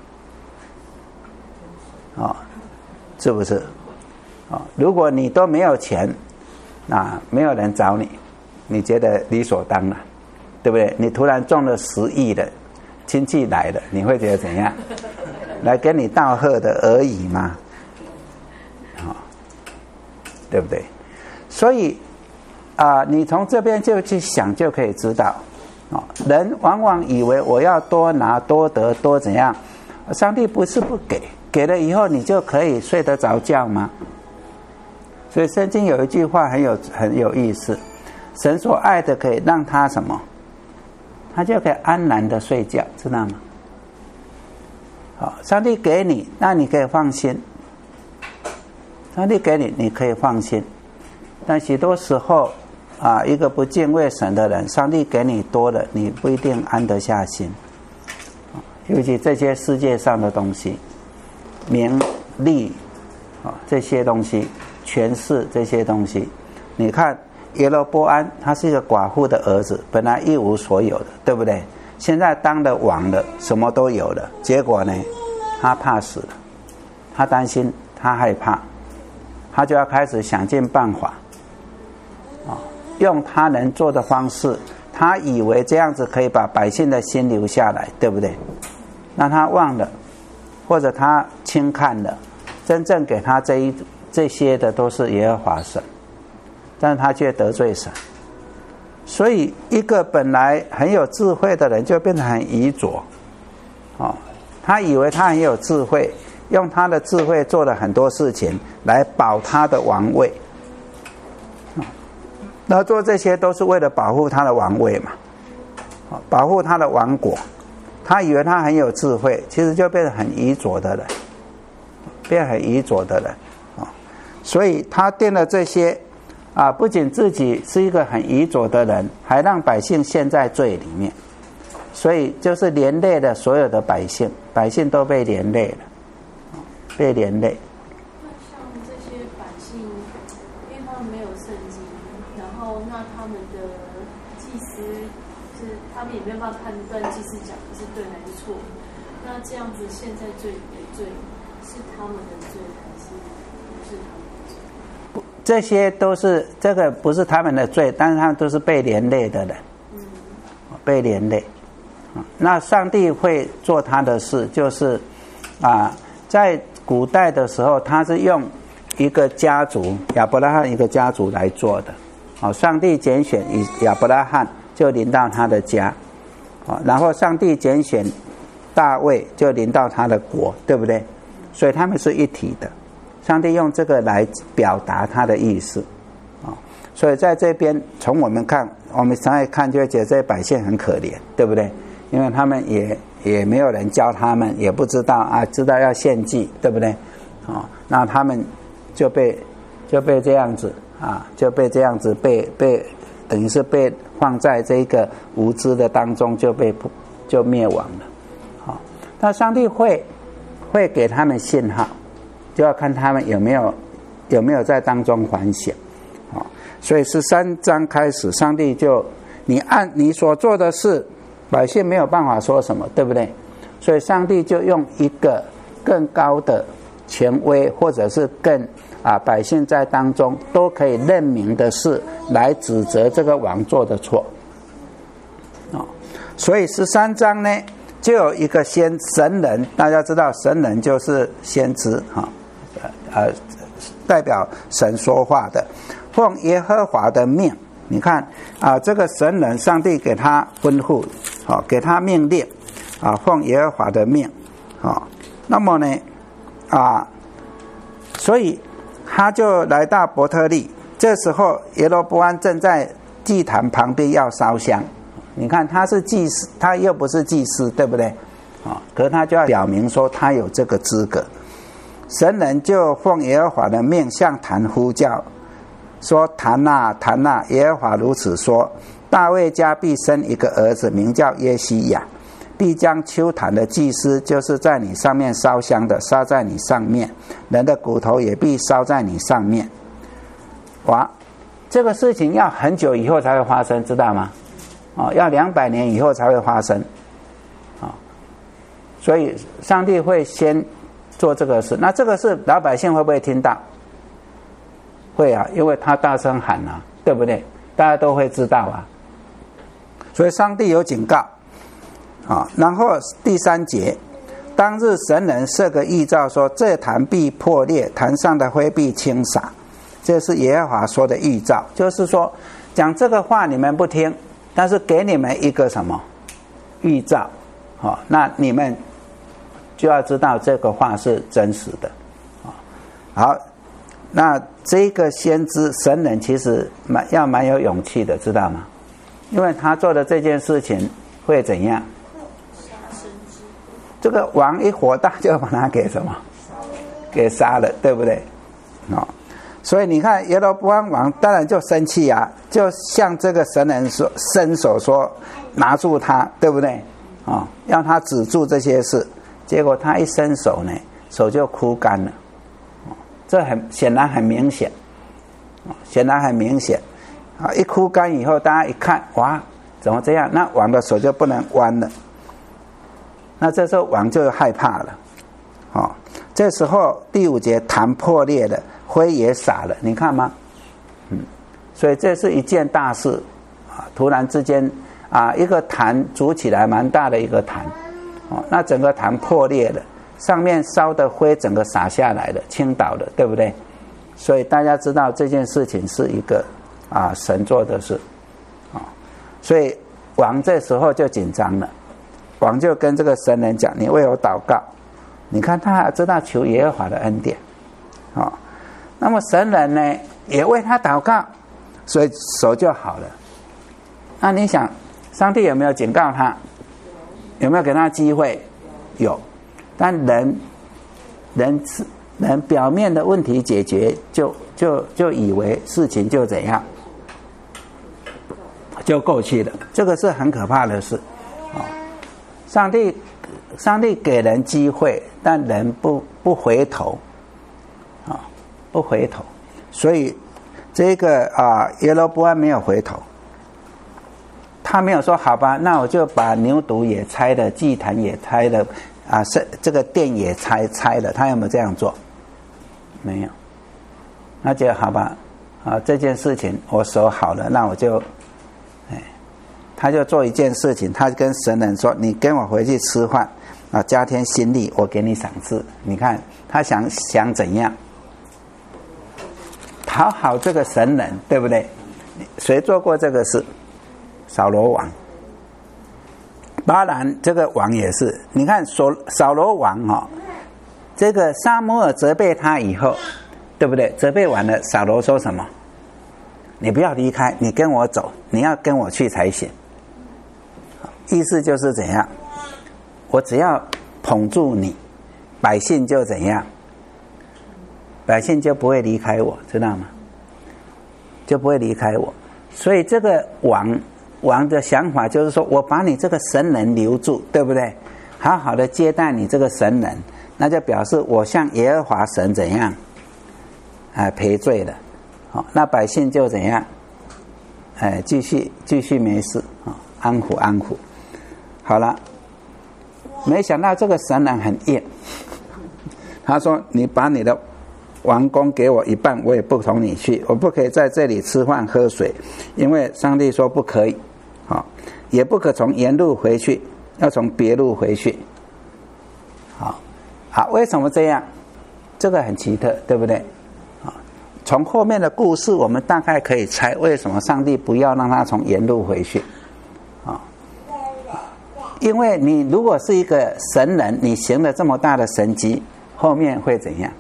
A: 是不是？如果你都没有钱，没有人找你，你觉得理所当然，对不对？你突然中了10亿的亲戚来了，你会觉得怎样？来跟你道贺的而已嘛，对不对？所以你从这边就去想，就可以知道，人往往以为我要多拿多得多怎样，上帝不是不给，给了以后你就可以睡得着觉吗？所以圣经有一句话很有意思，神所爱的可以让他什么？他就可以安然的睡觉，知道吗？上帝给你，那你可以放心。上帝给你，你可以放心。但许多时候一个不敬畏神的人，上帝给你多了，你不一定安得下心。尤其这些世界上的东西，名利这些东西，权势这些东西，你看耶罗波安他是一个寡妇的儿子，本来一无所有的，对不对？现在当了王了，什么都有了，结果呢，他怕死了， 他担心，他害怕，他就要开始想尽办法用他能做的方式，他以为这样子可以把百姓的心留下来，对不对？那他忘了，或者他轻看了，真正给他这些的都是耶和华神，但是他却得罪神。所以一个本来很有智慧的人就变得很愚拙他以为他很有智慧，用他的智慧做了很多事情来保他的王位那做这些都是为了保护他的王位嘛，保护他的王国。他以为他很有智慧，其实就变得很愚拙的人，所以他定了这些不仅自己是一个很愚拙的人，还让百姓陷在罪里面，所以就是连累了所有的百姓，百姓都被连累了，被连累。
K: 像这些百姓，因为他们没有圣经，然后那他们的祭司是他们也没有办法判断祭司讲的是对还是错，那这样子现在罪里的罪是他们的罪还是不是他们的罪？
A: 这些都是这个不是他们的罪，但是他们都是被连累的人，被连累。那上帝会做他的事，就是在古代的时候，他是用一个家族亚伯拉罕一个家族来做的。上帝拣选亚伯拉罕就临到他的家，然后上帝拣选大卫就临到他的国，对不对？所以他们是一体的。上帝用这个来表达他的意思所以在这边从我们看，我们常常看就会觉得这些百姓很可怜，对不对？因为他们也没有人教他们，也不知道知道要献祭，对不对？那他们就被这样子就被这样子被等于是被放在这个无知的当中，就灭亡了。那上帝会给他们信号，就要看他们有没有在当中反省。所以13章开始，上帝就你按你所做的事，百姓没有办法说什么，对不对？所以上帝就用一个更高的权威，或者是更百姓在当中都可以认明的事来指责这个王做的错。所以13章呢，就有一个神人，大家知道神人就是先知代表神说话的，奉耶和华的命。你看这个神人，上帝给他吩咐给他命令奉耶和华的命那么呢所以他就来到伯特利。这时候耶罗波安正在祭坛旁边要烧香。你看他是祭司，他又不是祭司，对不对可是他就要表明说他有这个资格。神人就奉耶和华的命向坛呼叫说，坛啊坛啊，耶和华如此说，大卫家必生一个儿子，名叫耶西亚，必将丘坛的祭司，就是在你上面烧香的，烧在你上面，人的骨头也必烧在你上面。哇，这个事情要很久以后才会发生，知道吗？要200年以后才会发生所以上帝会先做这个事。那这个事老百姓会不会听到？会因为他大声喊对不对？大家都会知道所以上帝有警告然后第3节，当日神人设个预兆说，这坛必破裂，坛上的灰必倾洒。这是耶和华说的预兆，就是说讲这个话你们不听，但是给你们一个什么预兆那你们就要知道这个话是真实的好，那这个先知神人其实蛮有勇气的，知道吗？因为他做的这件事情会怎样？这个王一火大就把他给什么？给杀了，对不对？所以你看耶罗波安王当然就生气就向这个神人说，伸手说拿住他，对不对？让他止住这些事。结果他一伸手呢，手就枯干了。这显然很明显，一枯干以后，大家一看，哇，怎么这样？那王的手就不能弯了。那这时候王就害怕了， 这时候第5节坛破裂了，灰也洒了，你看吗？所以这是一件大事啊！突然之间啊，一个坛煮起来蛮大的一个坛，那整个坛破裂了，上面烧的灰整个洒下来了，倾倒了，对不对？所以大家知道这件事情是一个神做的事啊，所以王这时候就紧张了，王就跟这个神人讲：“你为我祷告。”你看他还知道求耶和华的恩典，那么神人呢也为他祷告，所以手就好了。那你想，上帝有没有警告他？有没有给他机会？有，但人表面的问题解决，就以为事情就怎样，就过去了。这个是很可怕的事。上帝给人机会，但人不回头，不回头。所以这个耶罗波安没有回头，他没有说好吧，那我就把牛犊也拆了，祭坛也拆了，这个殿也拆了。他有没有这样做？没有。那就好吧，这件事情我守好了，那我就，他就做一件事情，他跟神人说：“你跟我回去吃饭加添心力，我给你赏赐。”你看他想怎样讨好这个神人，对不对？谁做过这个事？扫罗王。巴兰这个王也是，你看扫罗王这个撒母耳责备他以后，对不对？责备完了，扫罗说什么？你不要离开，你跟我走，你要跟我去才行。意思就是怎样？我只要捧住你，百姓就怎样？百姓就不会离开我，知道吗？就不会离开我。所以这个王的想法就是说，我把你这个神人留住，对不对？好好的接待你这个神人，那就表示我向耶和华神怎样赔罪了。那百姓就怎样？继续没事安抚。好了，没想到这个神人很硬，他说：“你把你的王宫给我一半，我也不同你去，我不可以在这里吃饭喝水，因为上帝说不可以，也不可从原路回去，要从别路回去。”好，为什么这样？这个很奇特，对不对？从后面的故事，我们大概可以猜为什么上帝不要让他从原路回去。因为你如果是一个神人，你行了这么大的神迹，后面会怎样？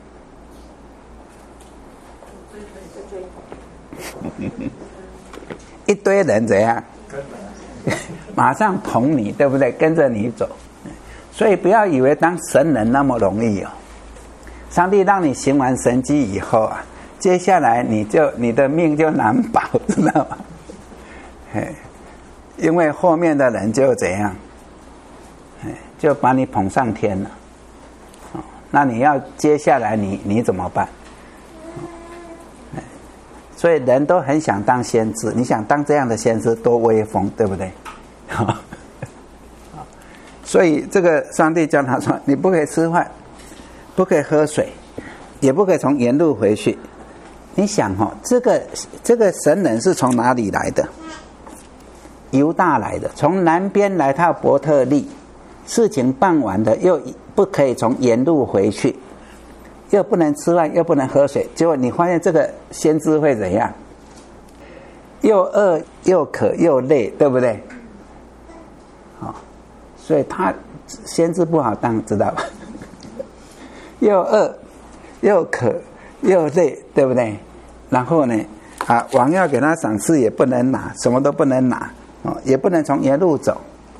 A: 一堆人怎样？马上捧你，对不对？跟着你走。所以不要以为当神人那么容易上帝让你行完神迹以后接下来你的命就难保，知道吗？因为后面的人就怎样，就把你捧上天了。那你要接下来你怎么办？所以人都很想当先知，你想当这样的先知多威风，对不对？所以这个上帝叫他说：“你不可以吃饭，不可以喝水，也不可以从原路回去。”你想这个神人是从哪里来的？犹大来的，从南边来到伯特利，事情办完的，又不可以从原路回去，又不能吃饭，又不能喝水，结果你发现这个先知会怎样？又饿又渴又累，对不对？所以他先知不好当，知道吧？又饿又渴又累，对不对？然后呢王要给他赏赐也不能拿，什么都不能拿也不能从原路走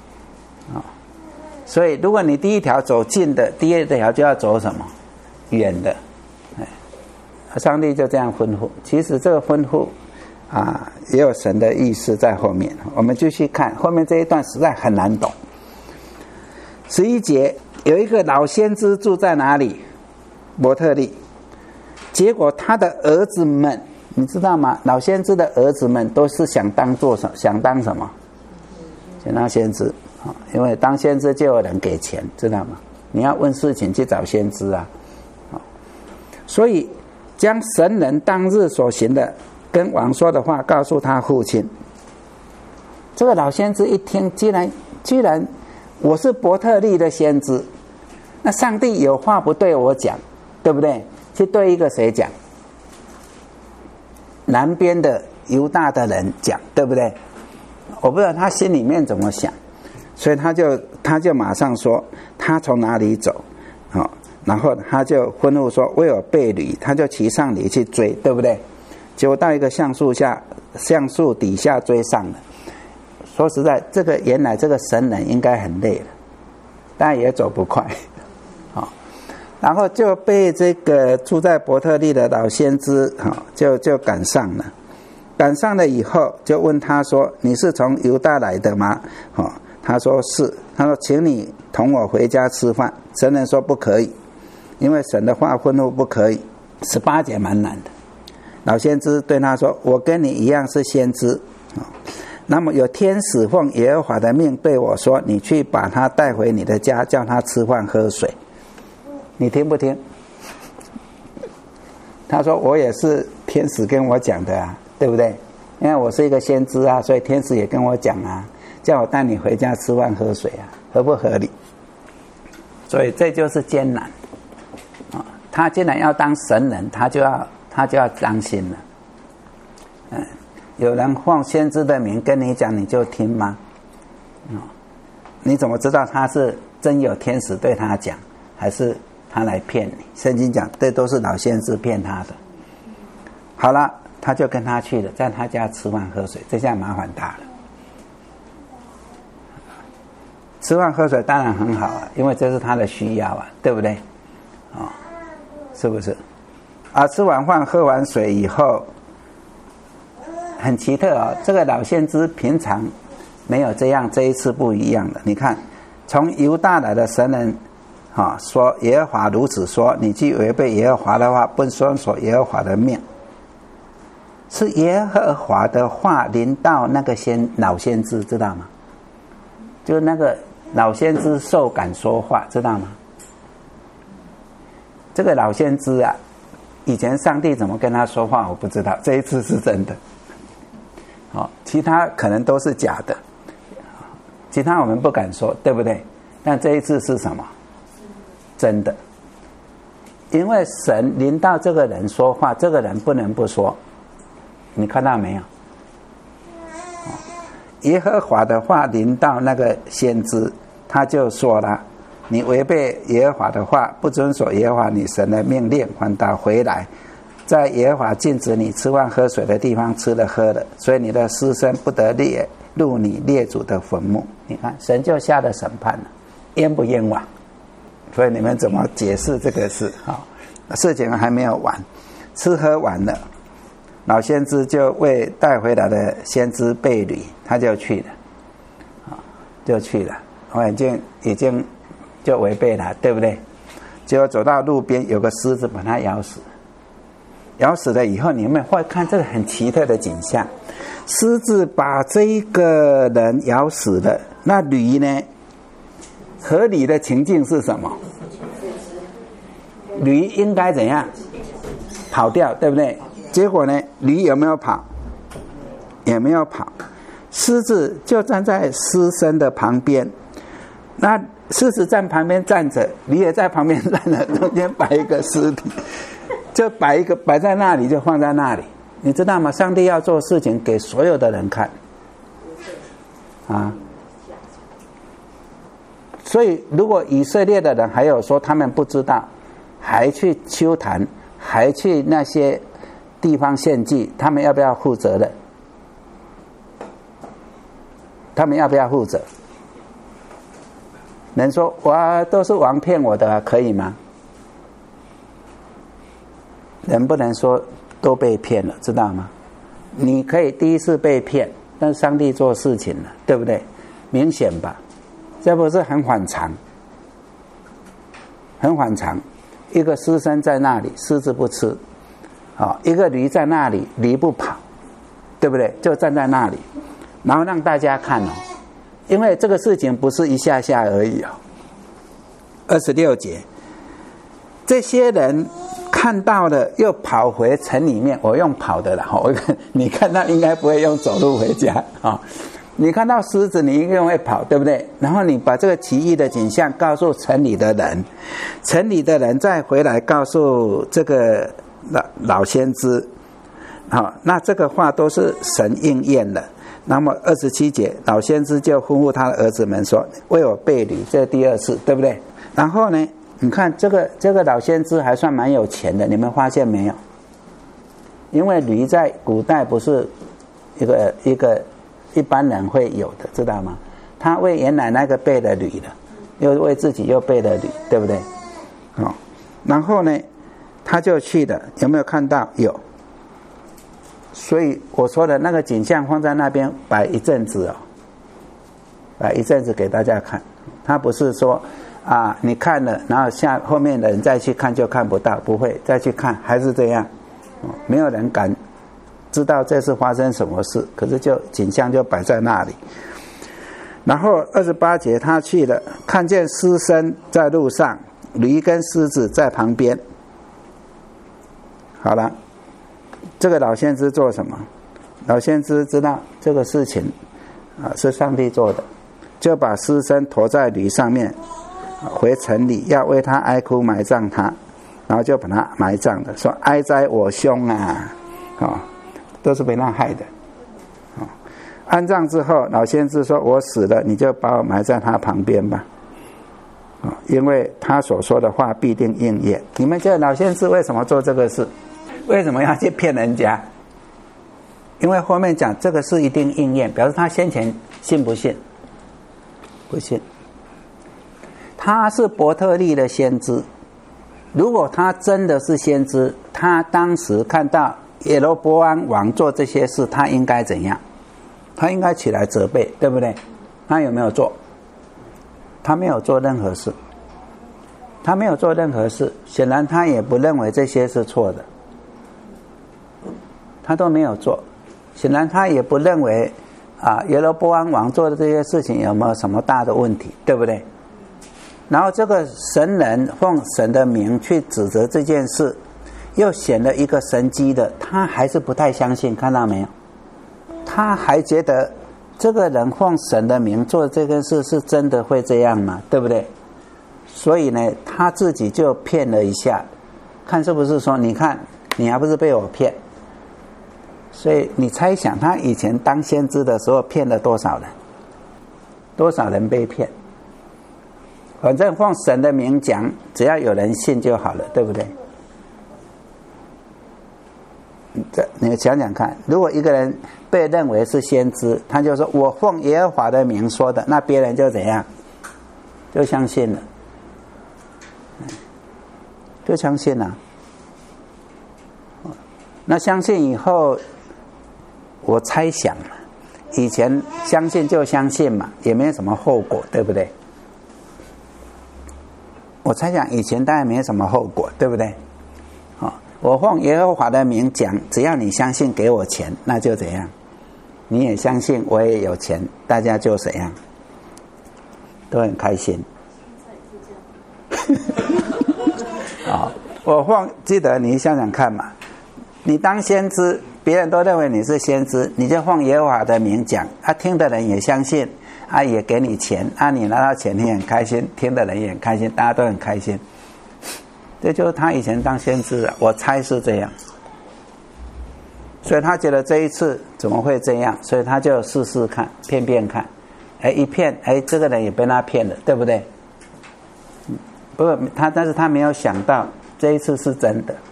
A: 所以如果你第一条走近的，第二条就要走什么？远的。上帝就这样吩咐。其实这个吩咐也有神的意思在后面。我们继续看后面这一段，实在很难懂。11节，有一个老先知住在哪里？伯特利。结果他的儿子们，你知道吗？老先知的儿子们都是想当什么？想当先知因为当先知就有人给钱，知道吗？你要问事情去找先知所以将神人当日所行的跟王说的话告诉他父亲。这个老先知一听，居然我是伯特利的先知，那上帝有话不对我讲，对不对？去对一个谁讲？南边的犹大的人讲，对不对？我不知道他心里面怎么想，所以他就马上说他从哪里走，然后他就吩咐说为我备驴，他就骑上驴去追，对不对？结果到一个橡树底下追上了。说实在，原来这个神人应该很累了，但也走不快，然后就被这个住在伯特利的老先知就赶上了。赶上了以后，就问他说：“你是从犹大来的吗？”他说是。他说：“请你同我回家吃饭。”神人说：“不可以，因为神的话吩咐不可以。”18节蛮难的。老先知对他说：“我跟你一样是先知。那么有天使奉耶和华的命对我说，你去把他带回你的家，叫他吃饭喝水。你听不听？”他说：“我也是天使跟我讲的啊，对不对？因为我是一个先知啊，所以天使也跟我讲啊，叫我带你回家吃饭喝水啊，合不合理？”所以这就是艰难啊！他既然要当神人，他就要当心了。有人奉先知的名跟你讲，你就听吗？你怎么知道他是真有天使对他讲，还是他来骗你？圣经讲，这都是老先知骗他的。好了，他就跟他去了，在他家吃饭喝水，这下麻烦大了。吃饭喝水当然很好啊，因为这是他的需要啊，对不对？是不是？吃完饭喝完水以后，很奇特哦，这个老先知平常没有这样，这一次不一样的。你看，从犹大来的神人说耶和华如此说，你去违背耶和华的话，不遵守耶和华的命。是耶和华的话临到那个老先知，知道吗？就那个老先知受感说话，知道吗？这个老先知啊，以前上帝怎么跟他说话我不知道，这一次是真的。其他可能都是假的，其他我们不敢说，对不对？但这一次是什么？真的。因为神临到这个人说话，这个人不能不说。你看到没有？耶和华的话临到那个先知，他就说了：你违背耶和华的话，不遵守耶和华你神的命令，反倒回来在耶和华禁止你吃饭喝水的地方吃了喝了，所以你的尸身不得入你列祖的坟墓。你看，神就下了审判了，冤不冤枉？所以你们怎么解释这个事？事情还没有完，吃喝完了，老先知就为带回来的先知备驴，他就去了，我已经就违背了，对不对？结果走到路边，有个狮子把他咬死。咬死了以后，你们会看这个很奇特的景象，狮子把这一个人咬死了，那驴呢？合理的情境是什么？驴应该怎样？跑掉，对不对？结果呢，驴有没有跑？也没有跑，狮子就站在尸身的旁边。那狮子在旁边站着，驴也在旁边站着，中间摆一个尸体。就摆在那里，就放在那里，你知道吗？上帝要做事情给所有的人看，所以如果以色列的人还有说他们不知道，还去丘坛，还去那些地方献祭，他们要不要负责的？他们要不要负责？人说我都是王骗我的，可以吗？人不能说都被骗了，知道吗？你可以第一次被骗，但上帝做事情了，对不对？明显吧？这不是很反常？很反常。一个尸身在那里，狮子不吃，一个驴在那里，驴不跑，对不对？就站在那里，然后让大家看因为这个事情不是一下下而已26节，这些人看到了又跑回城里面，我用跑的了，你看到应该不会用走路回家啊。你看到狮子，你应该会跑，对不对？然后你把这个奇异的景象告诉城里的人，城里的人再回来告诉这个老先知，好，那这个话都是神应验了。那么27节，老先知就吩咐他的儿子们说：“为我备驴。”这是第2次，对不对？然后呢，你看这个老先知还算蛮有钱的，你们发现没有？因为驴在古代不是一个一般人会有的，知道吗？他为原来那个备了驴了，又为自己又备了驴，对不对？然后呢，他就去了，有没有看到？有。所以我说的那个景象放在那边摆一阵子摆一阵子给大家看。他不是说啊，你看了，然后后面的人再去看就看不到，不会再去看，还是这样，没有人敢知道这次发生什么事，可是景象就摆在那里。然后28节，他去了，看见狮身在路上，驴跟狮子在旁边。好了，这个老先知做什么？老先知知道这个事情是上帝做的，就把尸身驮在驴上面回城里，要为他哀哭埋葬他，然后就把他埋葬了，说哀哉我兄啊，都是被他害的。安葬之后，老先知说：“我死了，你就把我埋在他旁边吧。”因为他所说的话必定应验。你们觉得老先知为什么做这个事？为什么要去骗人家？因为后面讲这个事一定应验，表示他先前信不信？不信。他是伯特利的先知，如果他真的是先知，他当时看到耶罗波安王做这些事，他应该怎样？他应该起来责备，对不对？他有没有做？他没有做任何事，他没有做任何事，显然他也不认为这些是错的，他都没有做，显然他也不认为耶罗波安王做的这些事情有没有什么大的问题，对不对？然后这个神人奉神的名去指责这件事，又显了一个神迹的，他还是不太相信，看到没有？他还觉得这个人奉神的名做这件事是真的会这样吗？对不对？所以呢，他自己就骗了一下，看是不是说，你看你还不是被我骗？所以你猜想他以前当先知的时候骗了多少人？多少人被骗？反正奉神的名讲，只要有人信就好了，对不对？你想想看，如果一个人被认为是先知，他就说我奉耶和华的名说的，那别人就怎样？就相信了，就相信了。那相信以后，我猜想嘛，以前相信就相信嘛，也没有什么后果，对不对？我猜想以前当然没有什么后果，对不对？我奉耶和华的名讲，只要你相信给我钱，那就怎样？你也相信我也有钱，大家就怎样？都很开心。记得你想想看嘛，你当先知，别人都认为你是先知，你就奉耶和华的名讲，听的人也相信，也给你钱，你拿到钱你很开心，听的人也很开心，大家都很开心。这就是他以前当先知我猜是这样，所以他觉得这一次怎么会这样，所以他就试试看，骗看，一骗，这个人也被他骗了，对不对？但是他没有想到这一次是真的，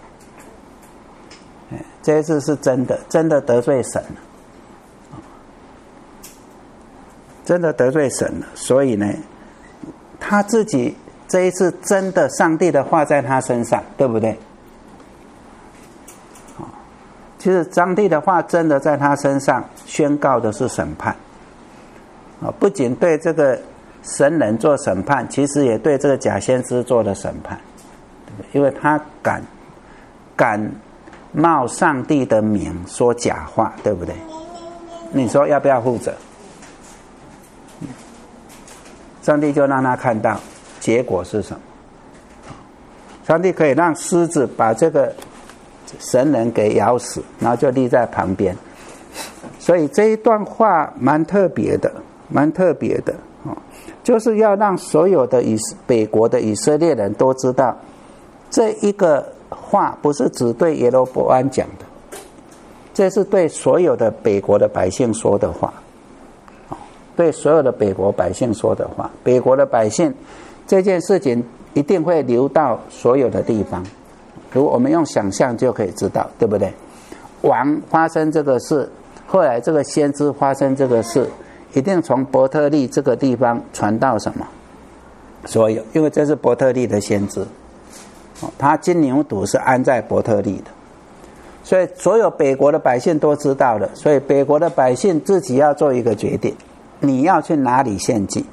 A: 这一次是真的，真的得罪神了，真的得罪神了，所以呢，他自己这一次真的上帝的话在他身上，对不对？其实上帝的话真的在他身上宣告的是审判，不仅对这个神人做审判，其实也对这个假先知做了审判，对不对？因为他敢冒上帝的名说假话，对不对？你说要不要负责？上帝就让他看到结果是什么。 上帝可以让狮子把这个神人给咬死，然后就立在旁边。所以这一段话蛮特别的，就是要让所有的北国的以色列人都知道，这一个话不是只对耶罗波安讲的，这是对所有的北国的百姓说的话，对所有的北国百姓说的话。北国的百姓这件事情一定会流到所有的地方，如果我们用想象就可以知道，对不对？王发生这个事，后来这个先知发生这个事，一定从伯特利这个地方传到什么？所有，因为这是伯特利的先知，他金牛犊是安在伯特利的，所以所有北国的百姓都知道了。所以北国的百姓自己要做一个决定，你要去哪里献祭？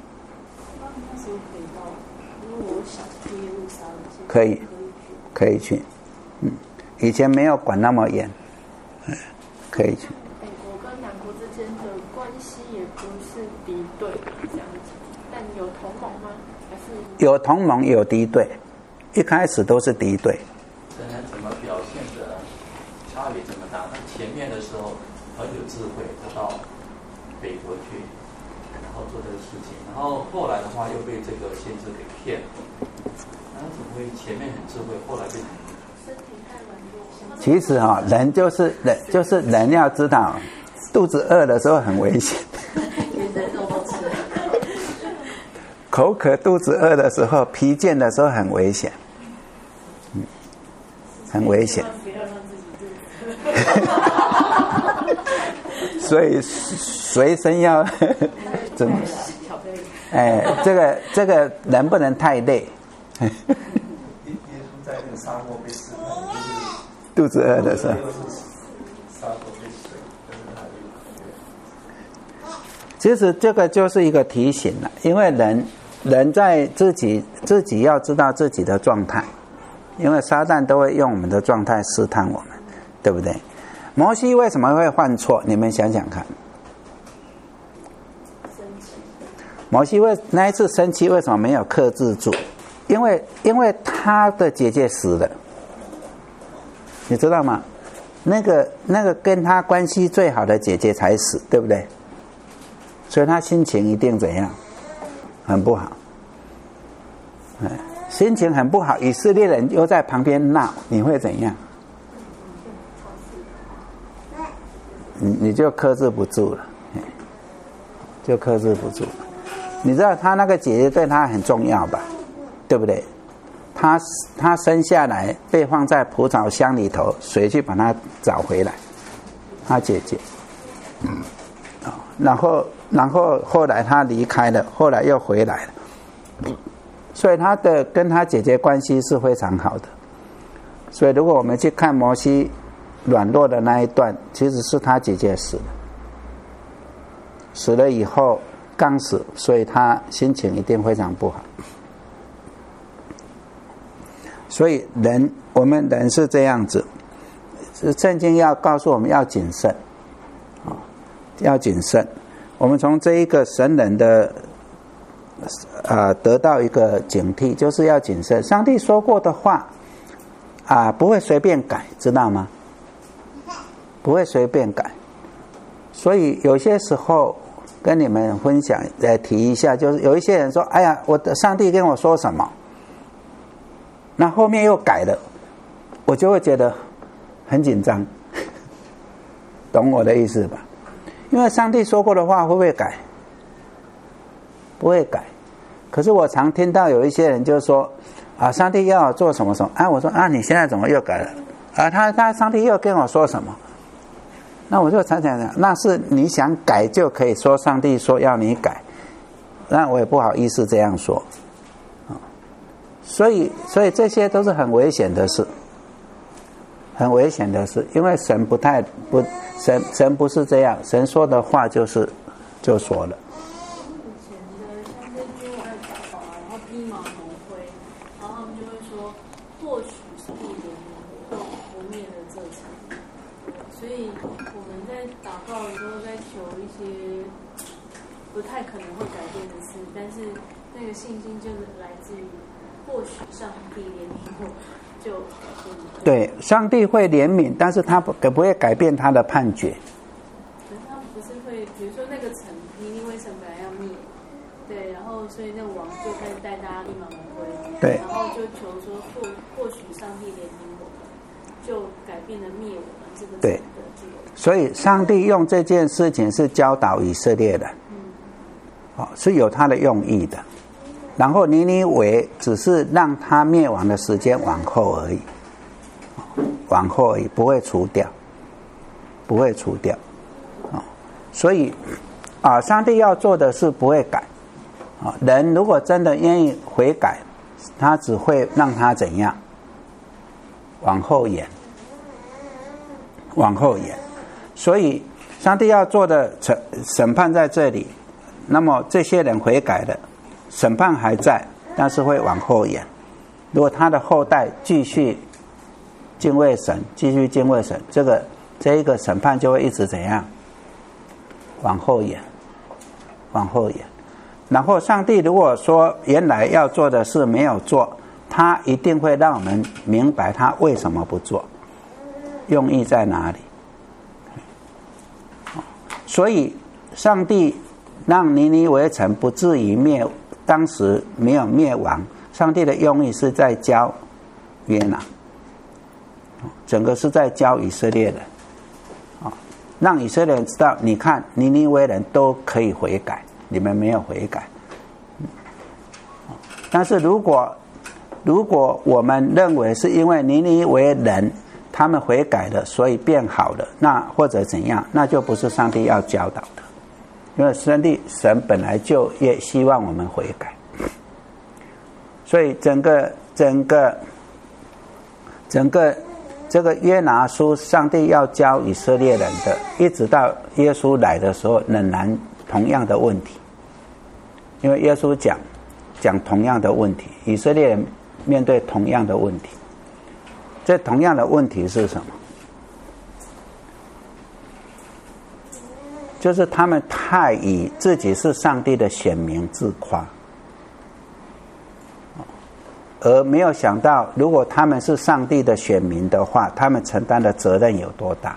A: 可以去，以前没有管那么严，可以去。
B: 美国跟两国之间的关系也不是敌对这样子，但有同盟吗？还是
A: 有同盟有敌对，一开始都是敌对。
F: 神人怎么表现的差别这么大？他前面的时候很有智慧，他到北国去，然后做这个事情，然后后来的话又被这个先知给骗了。然后怎么会前面很智慧，后来变成
B: 身体太软弱？
A: 其实人就是人要知道，肚子饿的时候很危险，口渴肚子饿的时候，疲倦的时候很危险，很危险。所以随身要真的，这个人不能太累。
E: 耶稣在那个沙漠被试探，就是
A: 肚子饿的时候。
E: 沙漠被水，
A: 其实这个就是一个提醒了，因为人在自己要知道自己的状态，因为撒旦都会用我们的状态试探我们，对不对？摩西为什么会犯错？你们想想看。摩西那一次生气为什么没有克制住？因为他的姐姐死了，你知道吗？那个跟他关系最好的姐姐才死，对不对？所以他心情一定怎样？很不好。心情很不好，以色列人又在旁边闹，你会怎样？你就克制不住了，就克制不住了。你知道他那个姐姐对他很重要吧？对不对？他生下来被放在蒲草箱里头，谁去把他找回来？他姐姐。然后后来他离开了，后来又回来了，所以他的跟他姐姐关系是非常好的。所以如果我们去看摩西软弱的那一段，其实是他姐姐死了，死了以后刚死，所以他心情一定非常不好。所以我们人是这样子，圣经要告诉我们要谨慎，要谨慎。我们从这一个神人的得到一个警惕，就是要谨慎。上帝说过的话不会随便改，知道吗？不会随便改。所以有些时候跟你们分享提一下，就是有一些人说，哎呀，我的上帝跟我说什么，那后面又改了，我就会觉得很紧张，懂我的意思吧？因为上帝说过的话会不会改？不会改。可是我常听到有一些人就说上帝要我做什么什么，我说你现在怎么又改了？他上帝又跟我说什么？那我就常常那是你想改就可以说上帝说要你改，那我也不好意思这样说。所以这些都是很危险的事，很危险的事，因为神神不是这样，神说的话就说了。
K: 以前的像跟君王在打然后披麻蒙灰，然后他们就会说，或许是不怜悯我，不灭了这场。所以我们在祷告的时候，在求一些不太可能会改变的事，但是那个信心就是来自于， 或许上帝怜悯我，就
A: 对，上帝会怜悯，但是他不会改变他的判决。
K: 他不是会，比如说那个城尼尼微城本来要灭，对，然后所以那个王就开始带大家立马而归，
A: 对，
K: 然后就求说或许上帝怜悯我们，就改变了灭我们这个城的这个。
A: 所以上帝用这件事情是教导以色列人，是有他的用意的。然后尼尼微只是让他灭亡的时间往后而已，往后而已，不会除掉，不会除掉。所以上帝要做的是不会改。人如果真的愿意悔改，他只会让他怎样？往后延，往后延。所以上帝要做的审判在这里，那么这些人悔改了，审判还在，但是会往后延。如果他的后代继续敬畏神，继续敬畏神，这一个审判就会一直怎样？往后延，往后延。然后上帝如果说原来要做的事没有做，他一定会让我们明白他为什么不做，用意在哪里。所以上帝让尼尼微城不至于当时没有灭亡，上帝的用意是在教约拿，整个是在教以色列人，让以色列人知道，你看尼尼微人都可以悔改，你们没有悔改。但是如果我们认为是因为尼尼微人他们悔改了，所以变好了，那或者怎样，那就不是上帝要教导的。因为神本来就也希望我们悔改，所以整个这个约拿书，上帝要教以色列人的，一直到耶稣来的时候，仍然同样的问题。因为耶稣讲同样的问题，以色列人面对同样的问题。这同样的问题是什么？就是他们太以自己是上帝的选民自夸，而没有想到，如果他们是上帝的选民的话，他们承担的责任有多大。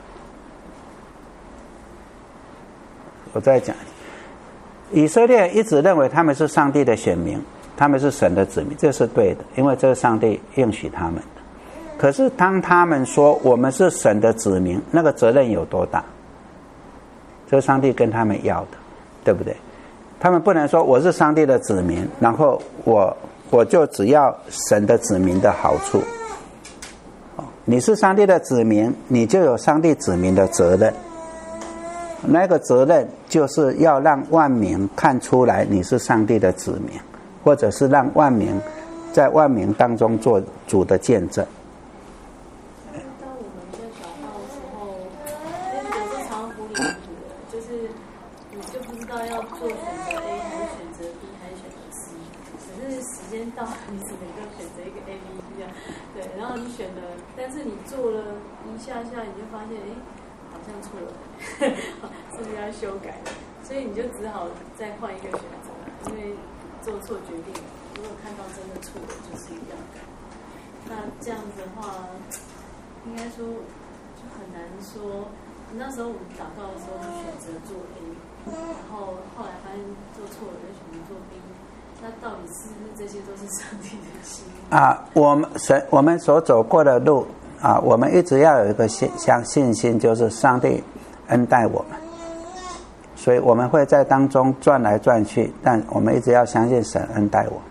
A: 我再讲，以色列一直认为他们是上帝的选民，他们是神的子民，这是对的，因为这是上帝应许他们的。可是当他们说我们是神的子民，那个责任有多大？这是上帝跟他们要的，对不对？他们不能说我是上帝的子民，然后我就只要神的子民的好处。你是上帝的子民，你就有上帝子民的责任。那个责任就是要让万民看出来你是上帝的子民，或者是让万民在万民当中做主的见证。
K: 当我们在祷告的时候，有时候常糊里糊涂的，就是你就不知道要做选择 A 还是选择 B 还是选择 C， 可是时间到了，你只能够选择一个 A、B、C 这样，对，然后你选了，但是你做了一下下，你就发现，好像错了，是不是要修改？所以你就只好再换一个选择，因为做错决定，如果看到真的错了，就是要改。那这样子的话，应该说就很难说。那时候我们祷告的时候，就选择做 A， 然后后来发现做错了，就选择做 B。那到底是不是这些都是上帝的心意？
A: 我们所走过的路我们一直要有一个信心，就是上帝恩待我们，所以我们会在当中转来转去，但我们一直要相信神恩待我们。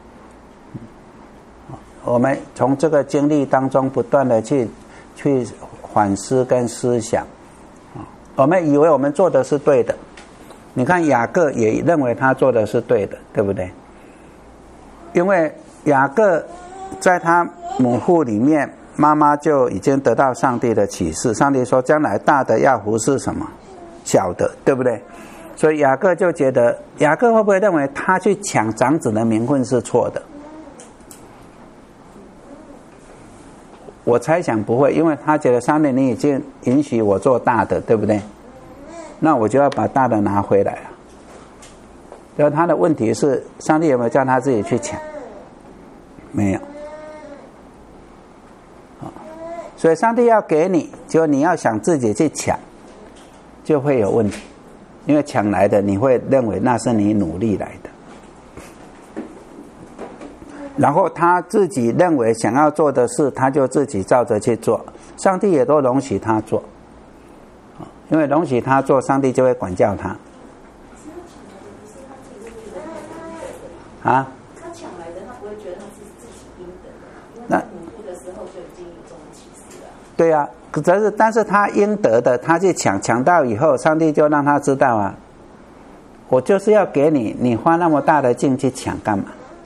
A: 我们从这个经历当中不断的去反思跟思想，我们以为我们做的是对的。你看雅各也认为他做的是对的，对不对？因为雅各在他母腹里面，妈妈就已经得到上帝的启示，上帝说将来大的要服侍什么小的，对不对？所以雅各就觉得，雅各会不会认为他去抢长子的名分是错的？我猜想不会，因为他觉得上帝你已经允许我做大的，对不对？那我就要把大的拿回来了。然后他的问题是，上帝有没有叫他自己去抢？ 没有。所以上帝要给你，就你要想自己去抢，就会有问题，因为抢来的你会认为那是你努力来的，然后他自己认为想要做的事，他就自己照着去做，上帝也都容许他做，因为容许他做，上帝就会管教他。啊？
C: 他抢来的，他不会觉得他是自己应得的，因为
A: 那
C: 他努力的时候就已经有这种启示了。
A: 对啊，但是他应得的，他去抢到以后，上帝就让他知道啊，我就是要给你，你花那么大的劲去抢干嘛？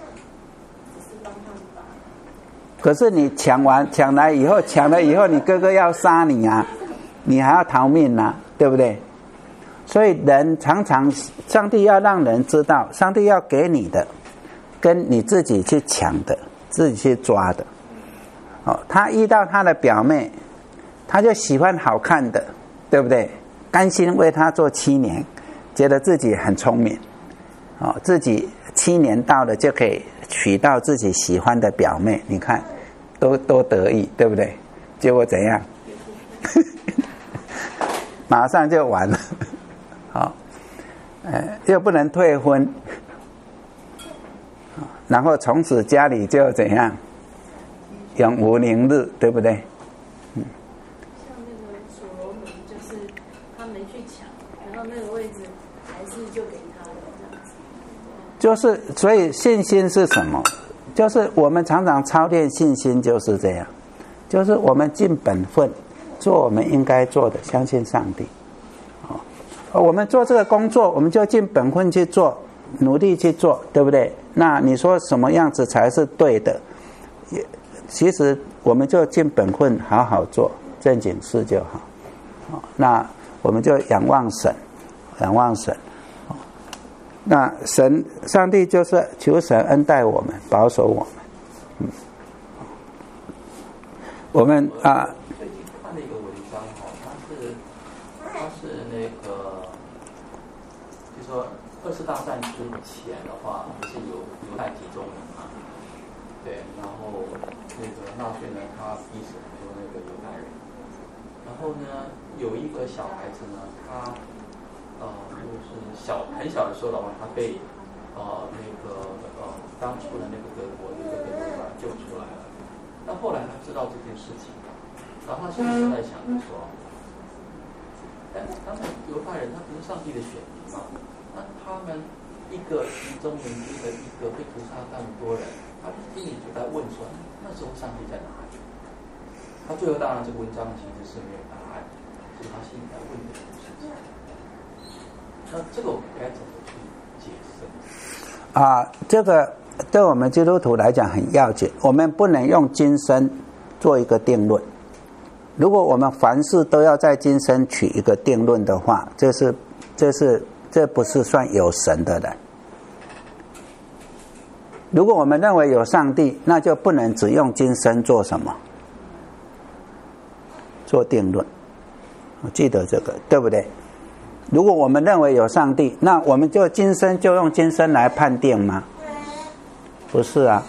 A: 可是你抢来以后，你哥哥要杀你啊，你还要逃命啊，对不对？所以人常常，上帝要让人知道，上帝要给你的，跟你自己去抢的，自己去抓的。他遇到他的表妹，他就喜欢好看的，对不对？甘心为他做7年，觉得自己很聪明，自己7年到了就可以娶到自己喜欢的表妹，你看多得意，对不对？结果怎样？马上就完了，又不能退婚，然后从此家里就怎样？永无宁日，对不对？
K: 像那个所罗门，就是他没去抢，然后那个位置还是就给他了，这样子。
A: 就是所以信心是什么？就是我们常常操练信心，就是这样，就是我们尽本分做我们应该做的，相信上帝。我们做这个工作，我们就尽本分去做，努力去做，对不对？那你说什么样子才是对的？其实我们就尽本分好好做正经事就好。那我们就仰望神，仰望神。那上帝就是求神恩待我们，保守我们。我们啊，
F: 最近看了一个文章他是那个，就说2次大战之前的话，不是有犹太集中营嘛？对，然后那个纳粹呢，他逼死很多那个犹太人，然后呢，有一个小孩子呢，他就是很小的时候的话，他被当初的那个德国的那个把他救出来了。但后来他知道这件事情，然后他心里就在想说，他们犹太人他不是上帝的选民嘛？那他们一个集中营区的一个被屠杀那么多人，他心里就在问说，那时候上帝在哪里？他最后当然这个文章其实是没有答案，是他心里在问这件事情。那这个我们该怎么去解释？
A: 这个对我们基督徒来讲很要紧，我们不能用今生做一个定论。如果我们凡事都要在今生取一个定论的话，这不是算有神的人。如果我们认为有上帝，那就不能只用今生做什么？做定论。我记得这个，对不对？如果我们认为有上帝，那我们就今生就用今生来判定吗？不是啊，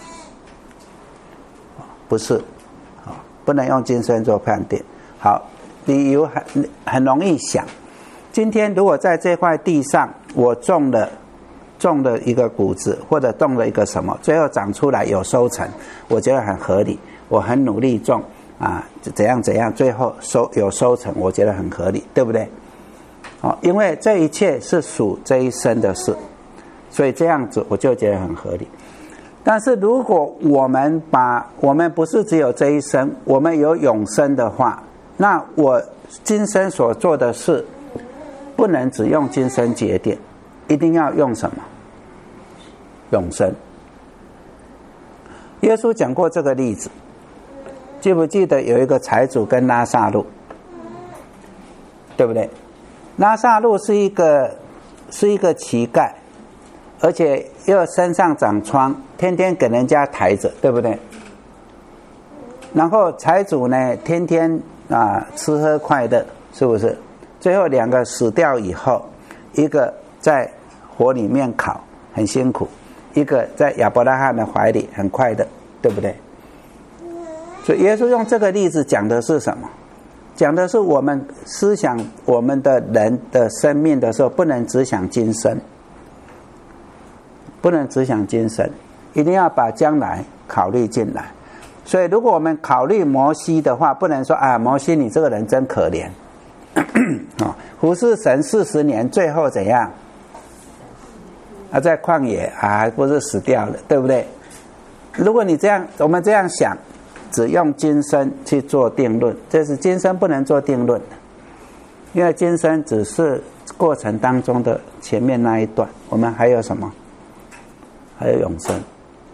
A: 不是，不能用今生做判定。好，理由很容易想，今天如果在这块地上我种了一个谷子，或者种了一个什么，最后长出来有收成，我觉得很合理，我很努力种怎样，最后有收成，我觉得很合理，对不对？因为这一切是属这一生的事，所以这样子我就觉得很合理。但是如果我们不是只有这一生，我们有永生的话，那我今生所做的事不能只用今生决定，一定要用什么？永生。耶稣讲过这个例子，记不记得有一个财主跟拉撒路，对不对？拉撒路是一个乞丐，而且又身上长疮，天天给人家抬着，对不对？然后财主呢，天天吃喝快乐，是不是？最后2个死掉以后，一个在火里面烤，很辛苦；一个在亚伯拉罕的怀里，很快乐。 对不对？所以耶稣用这个例子讲的是什么？讲的是我们思想我们的人的生命的时候，不能只想今生，不能只想今生，一定要把将来考虑进来。所以如果我们考虑摩西的话，不能说啊，摩西你这个人真可怜服侍神40年，最后怎样在旷野还不是死掉了，对不对？如果你这样，我们这样想，只用今生去做定论，这是今生不能做定论的，因为今生只是过程当中的前面那一段，我们还有什么？还有永生。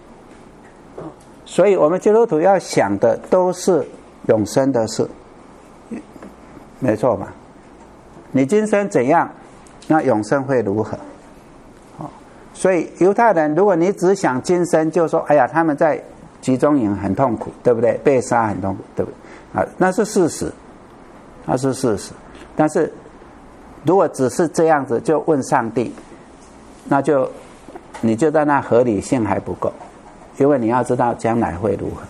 A: 所以我们基督徒要想的都是永生的事，没错吧？你今生怎样，那永生会如何？所以犹太人，如果你只想今生，就说哎呀，他们在集中营很痛苦，对不对？被杀很痛苦，对不对？那是事实，那是事实。但是如果只是这样子就问上帝，那就你就在那合理性还不够，因为你要知道将来会如何。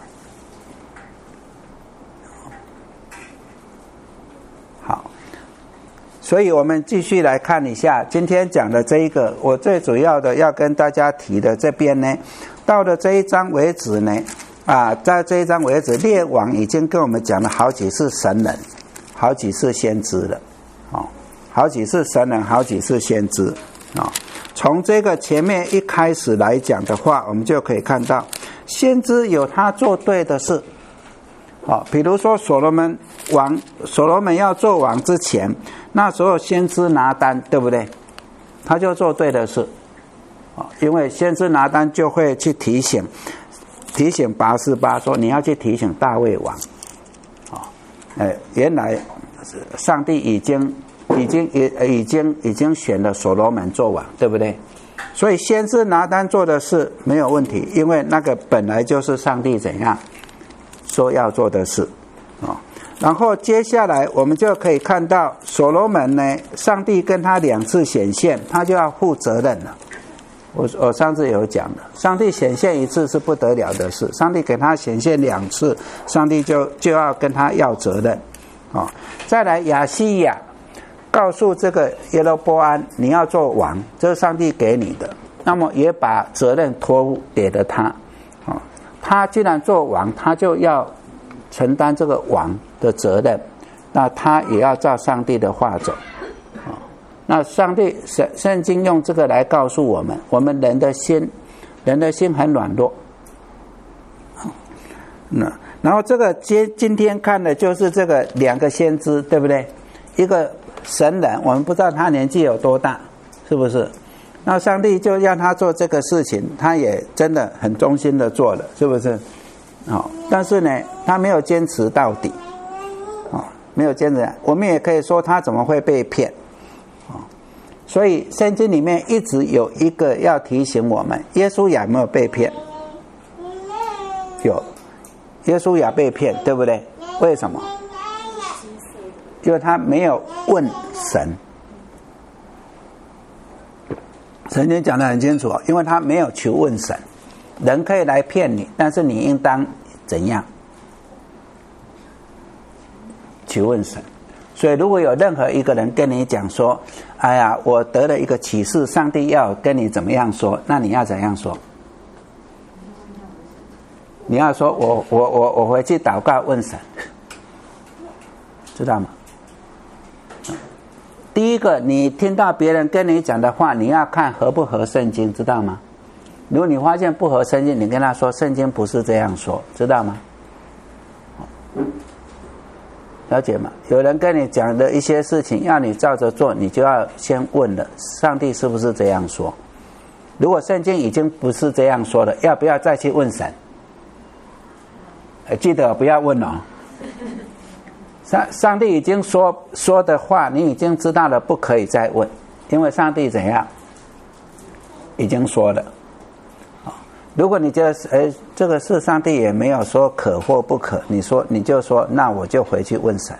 A: 好，所以我们继续来看一下今天讲的这一个，我最主要的要跟大家提的这边呢，到了这一章为止呢，在这一章为止，列王已经跟我们讲了好几次神人，好几次先知了，好几次神人，好几次先知从这个前面一开始来讲的话，我们就可以看到先知有他做对的事比如说所罗门要做王之前，那时候先知拿单，对不对？他就做对的事因为先知拿单就会去提醒拔示巴说，你要去提醒大卫王原来上帝已经选了所罗门做王，对不对？所以先知拿单做的事没有问题，因为那个本来就是上帝怎样说要做的事然后接下来我们就可以看到所罗门呢，上帝跟他2次显现，他就要负责任了。我上次有讲的，上帝显现1次是不得了的事，上帝给他显现2次，上帝就要跟他要责任再来亚西亚告诉这个耶罗波安，你要做王，这是上帝给你的，那么也把责任托给了他他既然做王，他就要承担这个王的责任，那他也要照上帝的话走那上帝圣经用这个来告诉我们，我们人的心很软弱然后这个今天看的就是这个2个先知，对不对？一个神人，我们不知道他年纪有多大，是不是？那上帝就让他做这个事情，他也真的很忠心的做了，是不是但是呢，他没有坚持到底没有坚持，我们也可以说他怎么会被骗所以圣经里面一直有一个要提醒我们，耶稣也没有被骗，有耶稣也被骗，对不对？为什么？因为他没有问神，圣经讲得很清楚因为他没有求问神。人可以来骗你，但是你应当怎样？求问神。所以如果有任何一个人跟你讲说，哎呀，我得了一个启示，上帝要跟你怎么样说，那你要怎样说？你要说我回去祷告问神，知道吗？第一个，你听到别人跟你讲的话，你要看合不合圣经，知道吗？如果你发现不合圣经，你跟他说圣经不是这样说，知道吗？了解吗？有人跟你讲的一些事情要你照着做，你就要先问了，上帝是不是这样说？如果圣经已经不是这样说了，要不要再去问神？记得不要问上帝已经说的话，你已经知道了，不可以再问，因为上帝怎样已经说了。如果你觉得这个事上帝也没有说可或不可，你就说那我就回去问神。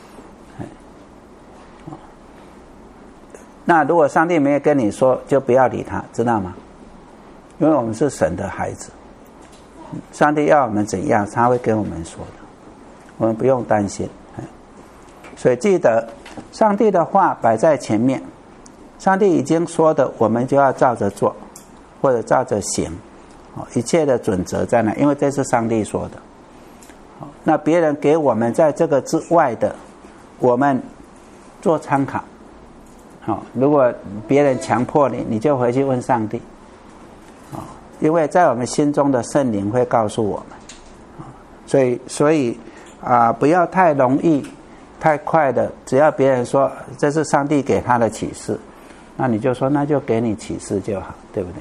A: 那如果上帝没有跟你说，就不要理他，知道吗？因为我们是神的孩子。 上帝要我们怎样，他会跟我们说的，我们不用担心。所以记得上帝的话摆在前面，上帝已经说的，我们就要照着做，或者照着行。一切的准则在哪？因为这是上帝说的。那别人给我们在这个之外的，我们做参考。如果别人强迫你，你就回去问上帝。因为在我们心中的圣灵会告诉我们。所以不要太容易太快的，只要别人说这是上帝给他的启示，那你就说那就给你启示就好，对不对？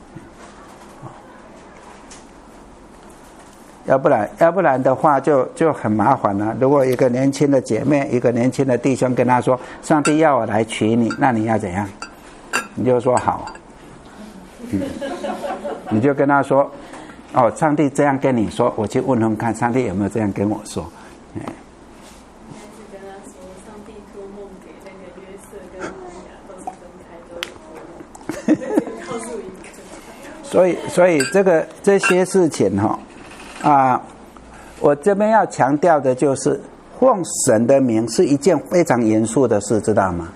A: 要不然的话就很麻烦了。如果一个年轻的姐妹，一个年轻的弟兄跟他说上帝要我来娶你，那你要怎样？你就说好。你就跟他说上帝这样跟你说，我去问问看上帝有没有这样跟我说。所以这些事情我这边要强调的就是奉神的名是一件非常严肃的事，知道吗？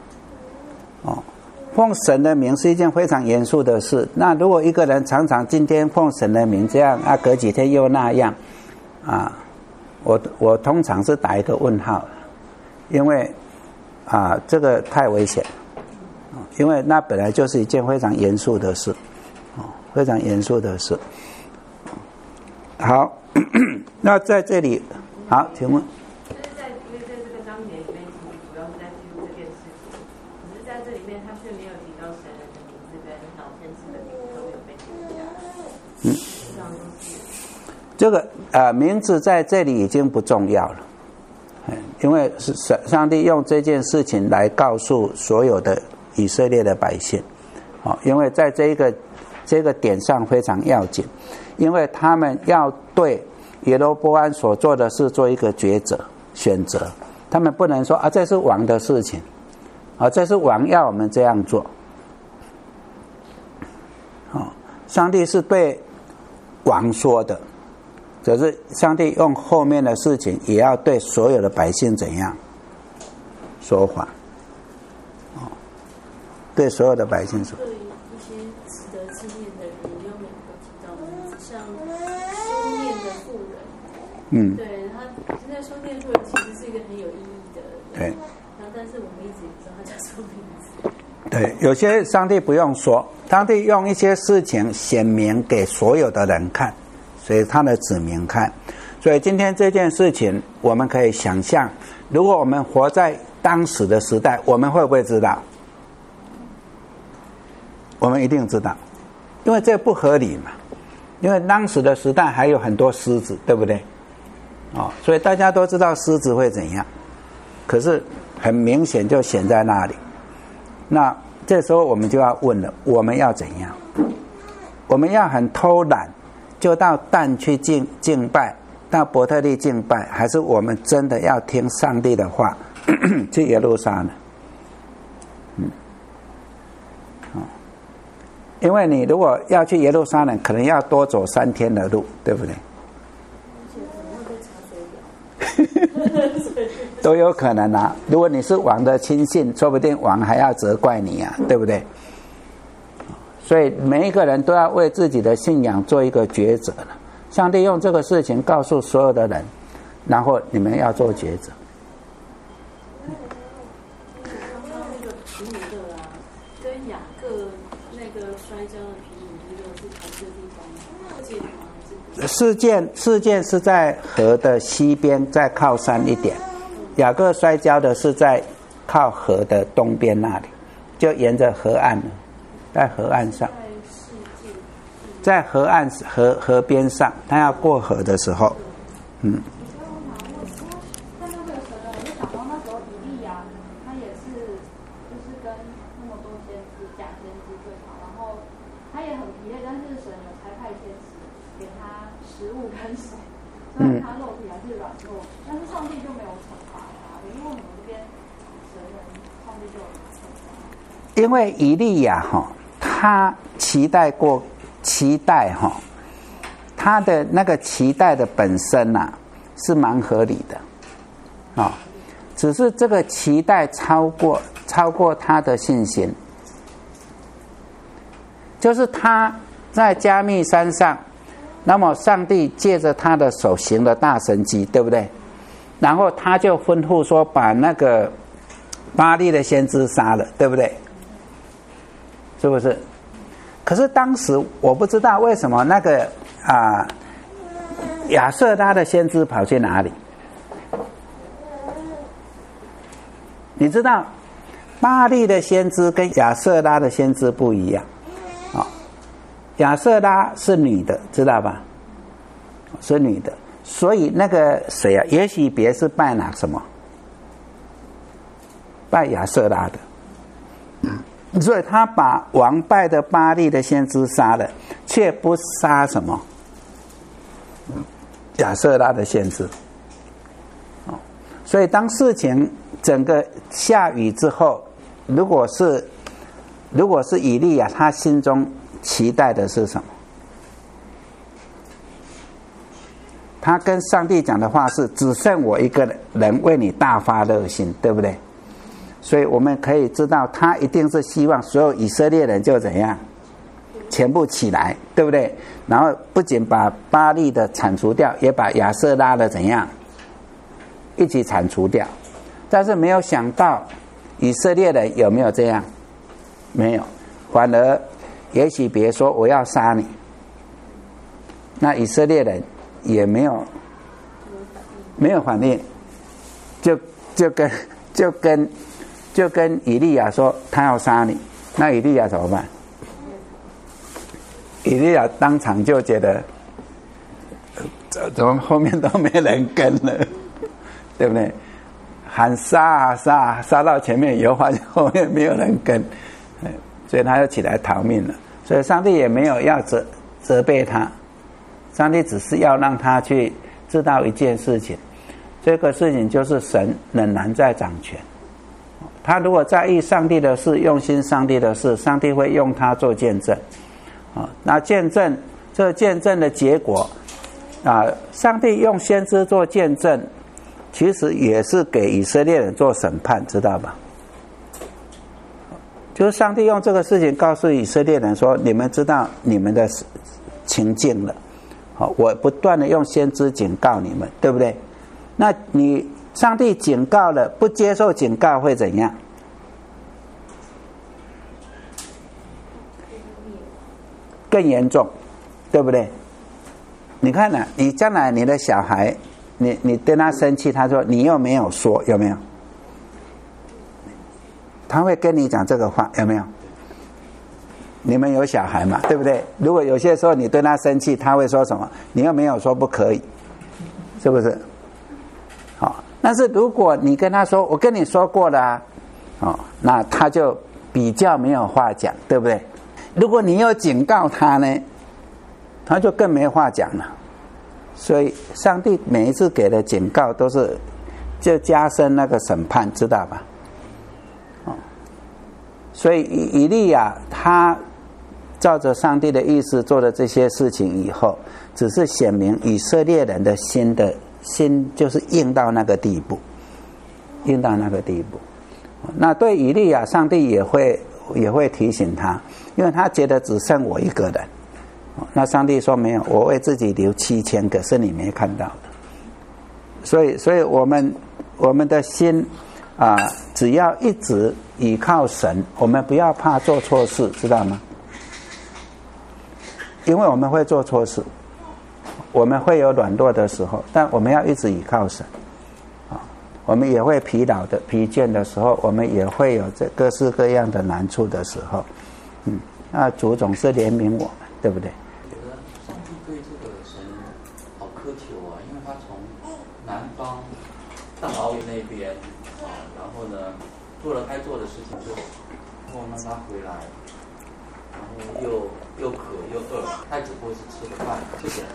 A: 奉神的名是一件非常严肃的事。那如果一个人常常今天奉神的名这样隔几天又那样我通常是打一个问号，因为这个太危险，因为那本来就是一件非常严肃的事，非常严肃的事。好，那在这里，好，请问。
L: 因为在这个章节里面，其实主要是在记录这件事情，可是在这里面他却没有提到神人的名字跟老天使的名字都没有被提下。
A: 这个名字在这里已经不重要了，因为是上帝用这件事情来告诉所有的以色列的百姓，因为在这个点上非常要紧。因为他们要对耶罗波安所做的事做一个选择，他们不能说这是王的事情，这是王要我们这样做。上帝是对王说的，可是上帝用后面的事情也要对所有的百姓怎样说话，对所有的百姓说。
K: 对，他现在书念妇人其实是一个很有意义的人，
A: 对。
K: 然后但是我们一直不知道他叫什么名字。
A: 对，有些上帝不用说，上帝用一些事情显明给所有的人看，所以他的子民看。所以今天这件事情，我们可以想象，如果我们活在当时的时代，我们会不会知道？我们一定知道，因为这不合理嘛。因为当时的时代还有很多狮子，对不对？所以大家都知道狮子会怎样，可是很明显就显在那里。那这时候我们就要问了，我们要怎样？我们要很偷懒就到但去敬拜，到伯特利敬拜，还是我们真的要听上帝的话去耶路撒冷？因为你如果要去耶路撒冷，可能要多走3天的路，对不对？都有可能啊。如果你是王的亲信，说不定王还要责怪你啊，对不对？所以每一个人都要为自己的信仰做一个抉择了。上帝用这个事情告诉所有的人，然后你们要做抉择。
K: 跟雅各那个摔跤的皮姆那个是同一个地方吗？事件是在河的西边，再靠山一点。雅各摔跤的是在靠河的东边那里，就沿着河岸，在河岸上，在河岸河边上，他要过河的时候，
D: 在那个时候，我就想到那时候以利亚，他也是就是跟那么多先知假先知对嘛，然后他也很疲累，但是神有差派天使给他食物跟水，虽然他肉体还是软弱，但是上帝就没有惩罚他，因为我们这边神人上帝就有惩罚。
A: 因为以利亚他期待他的那个期待的本身啊是蛮合理的，只是这个期待超过他的信心，就是他在加密山上，那么上帝借着他的手行了大神迹，对不对？然后他就吩咐说把那个巴力的先知杀了，对不对？是不是？可是当时我不知道为什么那个亚瑟拉的先知跑去哪里？你知道巴力的先知跟亚瑟拉的先知不一样，亚瑟拉是女的，知道吧？是女的，所以那个谁啊，耶洗别是拜哪什么？拜亚瑟拉的，所以他把王拜的巴力的先知杀了，却不杀什么亚瑟拉的先知。所以当事情整个下雨之后，如果是以利亚，他心中期待的是什么？他跟上帝讲的话是只剩我一个人为你大发热心，对不对？所以我们可以知道他一定是希望所有以色列人就怎样全部起来，对不对？然后不仅把巴力的铲除掉，也把亚瑟拉的怎样一起铲除掉。但是没有想到以色列人有没有这样？没有，反而也许别说我要杀你，那以色列人也没有反应，就跟以利亚说他要杀你，那以利亚怎么办？以利亚当场就觉得怎么后面都没人跟了，对不对？喊杀啊杀啊，杀到前面以后发现后面没有人跟，所以他就起来逃命了。所以上帝也没有要责备他，上帝只是要让他去知道一件事情，这个事情就是神仍然在掌权。他如果在意上帝的事，用心上帝的事，上帝会用他做见证。那见证，这见证的结果上帝用先知做见证，其实也是给以色列人做审判，知道吧？就是上帝用这个事情告诉以色列人说，你们知道你们的情境了，我不断的用先知警告你们，对不对？那你上帝警告了，不接受警告会怎样？更严重，对不对？你看呢，你将来你的小孩，你对他生气，他说你又没有说，有没有？他会跟你讲这个话，有没有？你们有小孩嘛，对不对？如果有些时候你对他生气，他会说什么？你又没有说不可以，是不是？好，但是如果你跟他说我跟你说过了那他就比较没有话讲，对不对？如果你又警告他呢，他就更没话讲了。所以上帝每一次给的警告都是就加深那个审判，知道吧？所以以利亚他照着上帝的意思做了这些事情以后，只是显明以色列人的心就是硬到那个地步，硬到那个地步。那对以利亚，上帝也会提醒他，因为他觉得只剩我一个人。那上帝说没有，我为自己留7000个是你没看到的。所以我们的心只要一直倚靠神，我们不要怕做错事，知道吗？因为我们会做错事，我们会有软弱的时候，但我们要一直倚靠神。我们也会疲劳的、疲倦的时候，我们也会有这各式各样的难处的时候。那主总是怜悯我们，对不对？
F: 觉得上帝对这个神好苛求啊，因为他从南方大老远那边然后呢做了该做的事情之后，然后让他回来，然后又渴又饿，太子不会是吃个饭，谢谢。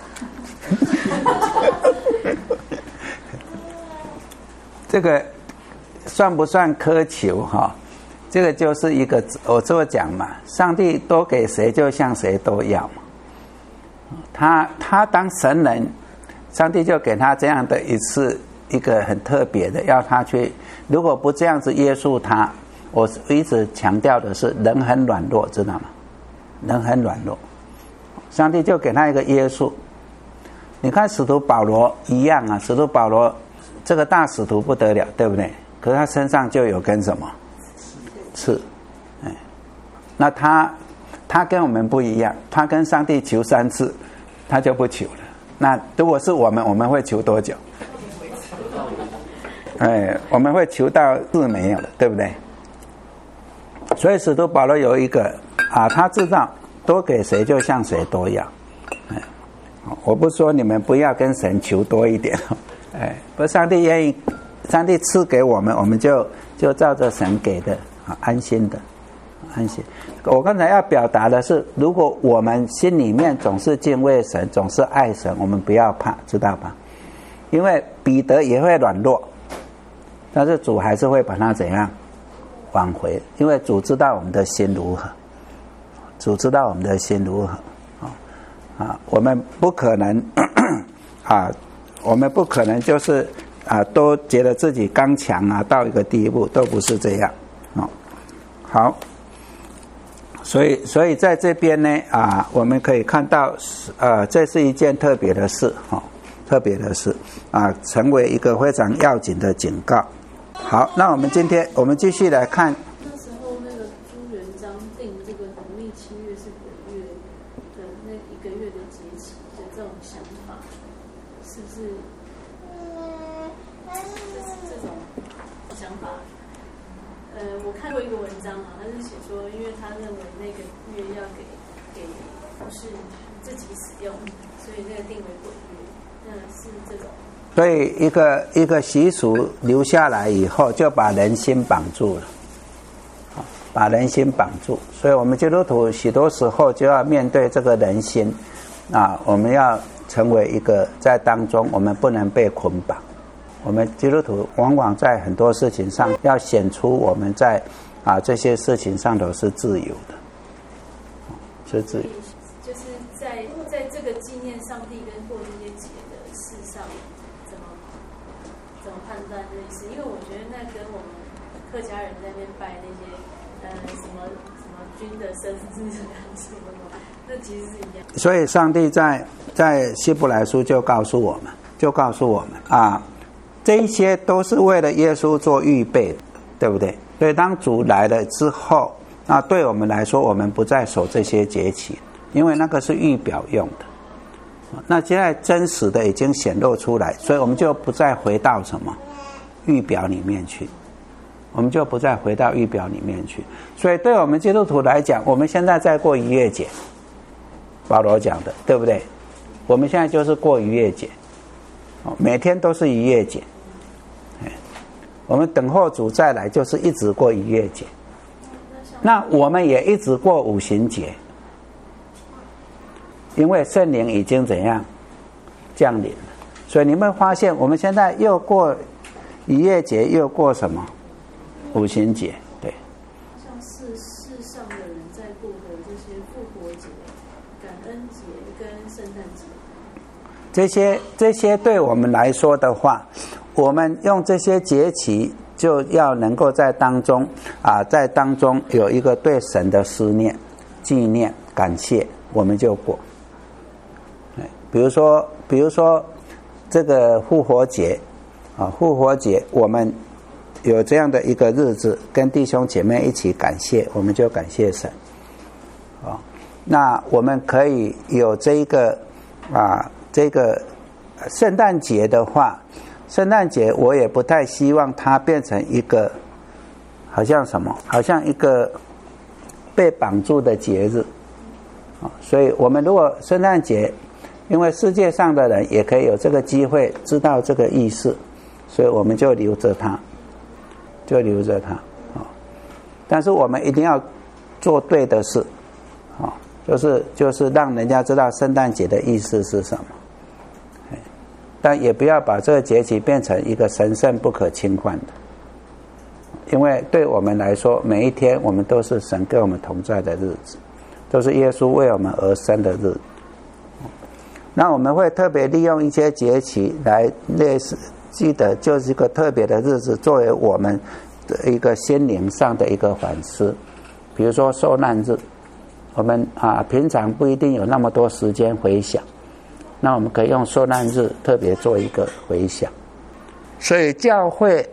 A: 这个算不算苛求这个就是一个我这么讲嘛，上帝多给谁就向谁都要嘛。 他当神人，上帝就给他这样的一个很特别的，要他去，如果不这样子约束他，我一直强调的是人很软弱，知道吗？人很软弱，上帝就给他一个约束。你看使徒保罗一样啊，使徒保罗这个大使徒不得了，对不对？可是他身上就有根什么刺，那他跟我们不一样，他跟上帝求3次，他就不求了。那如果是我们会求多久？我们会求到刺没有了，对不对？所以使徒保罗有一个他知道多给谁就向谁多要。我不说你们不要跟神求多一点，不是上帝愿意，上帝赐给我们，我们就照着神给的安心的安心。我刚才要表达的是，如果我们心里面总是敬畏神，总是爱神，我们不要怕，知道吧？因为彼得也会软弱，但是主还是会把他怎样挽回，因为主知道我们的心如何，主知道我们的心如何我们不可能我们不可能就是都觉得自己刚强到一个地步，都不是这样好，所以在这边呢我们可以看到这是一件特别的事特别的事成为一个非常要紧的警告。好，那我们今天我们继续来看。
K: 那时候那个朱元璋定这个农历7月是鬼月的那1个月的节气的这种想法，是不是？这种想法，我看过一个文章他是写说，因为他认为那个月要给不是自己使用，所以那个定为鬼月，那是这种。
A: 所以一个习俗留下来以后，就把人心绑住了，把人心绑住。所以我们基督徒许多时候就要面对这个人心我们要成为一个在当中，我们不能被捆绑。我们基督徒往往在很多事情上要显出我们在这些事情上头是自由的，是自由。
K: 就是在这个纪念上帝跟过这些节的事上，怎么判断这件事？因为我觉得那跟我们客家人在那边拜那些什么君的生日什么的，那其实是一样。
A: 所以上帝在希伯来书就告诉我们这一些都是为了耶稣做预备，对不对？所以当主来了之后，那对我们来说，我们不再守这些节期，因为那个是预表用的。那现在真实的已经显露出来，所以我们就不再回到什么预表里面去，我们就不再回到预表里面去。所以对我们基督徒来讲，我们现在在过逾越节，保罗讲的，对不对？我们现在就是过逾越节，每天都是逾越节。我们等候主再来，就是一直过逾越节。那我们也一直过五旬节，因为圣灵已经怎样降临了。所以你们发现，我们现在又过逾越节，又过什么五旬节？对。
K: 像世上的人在过的这些复活节、感恩节跟圣诞节，
A: 这些对我们来说的话，我们用这些节期就要能够在当中在当中有一个对神的思念、纪念、感谢，我们就过。比如说这个复活节复活节我们有这样的一个日子，跟弟兄姐妹一起感谢，我们就感谢神那我们可以有这个圣诞节的话，圣诞节我也不太希望它变成一个好像一个被绑住的节日所以我们如果圣诞节，因为世界上的人也可以有这个机会知道这个意思，所以我们就留着它但是我们一定要做对的事就是让人家知道圣诞节的意思是什么，但也不要把这个节期变成一个神圣不可侵犯的，因为对我们来说，每一天我们都是神跟我们同在的日子，都是耶稣为我们而生的日子。 那我们会特别利用一些节期来类似记得，就是一个特别的日子，作为我们的一个心灵上的一个反思。比如说受难日，我们平常不一定有那么多时间回想，那我们可以用受难日特别做一个回想。所以教会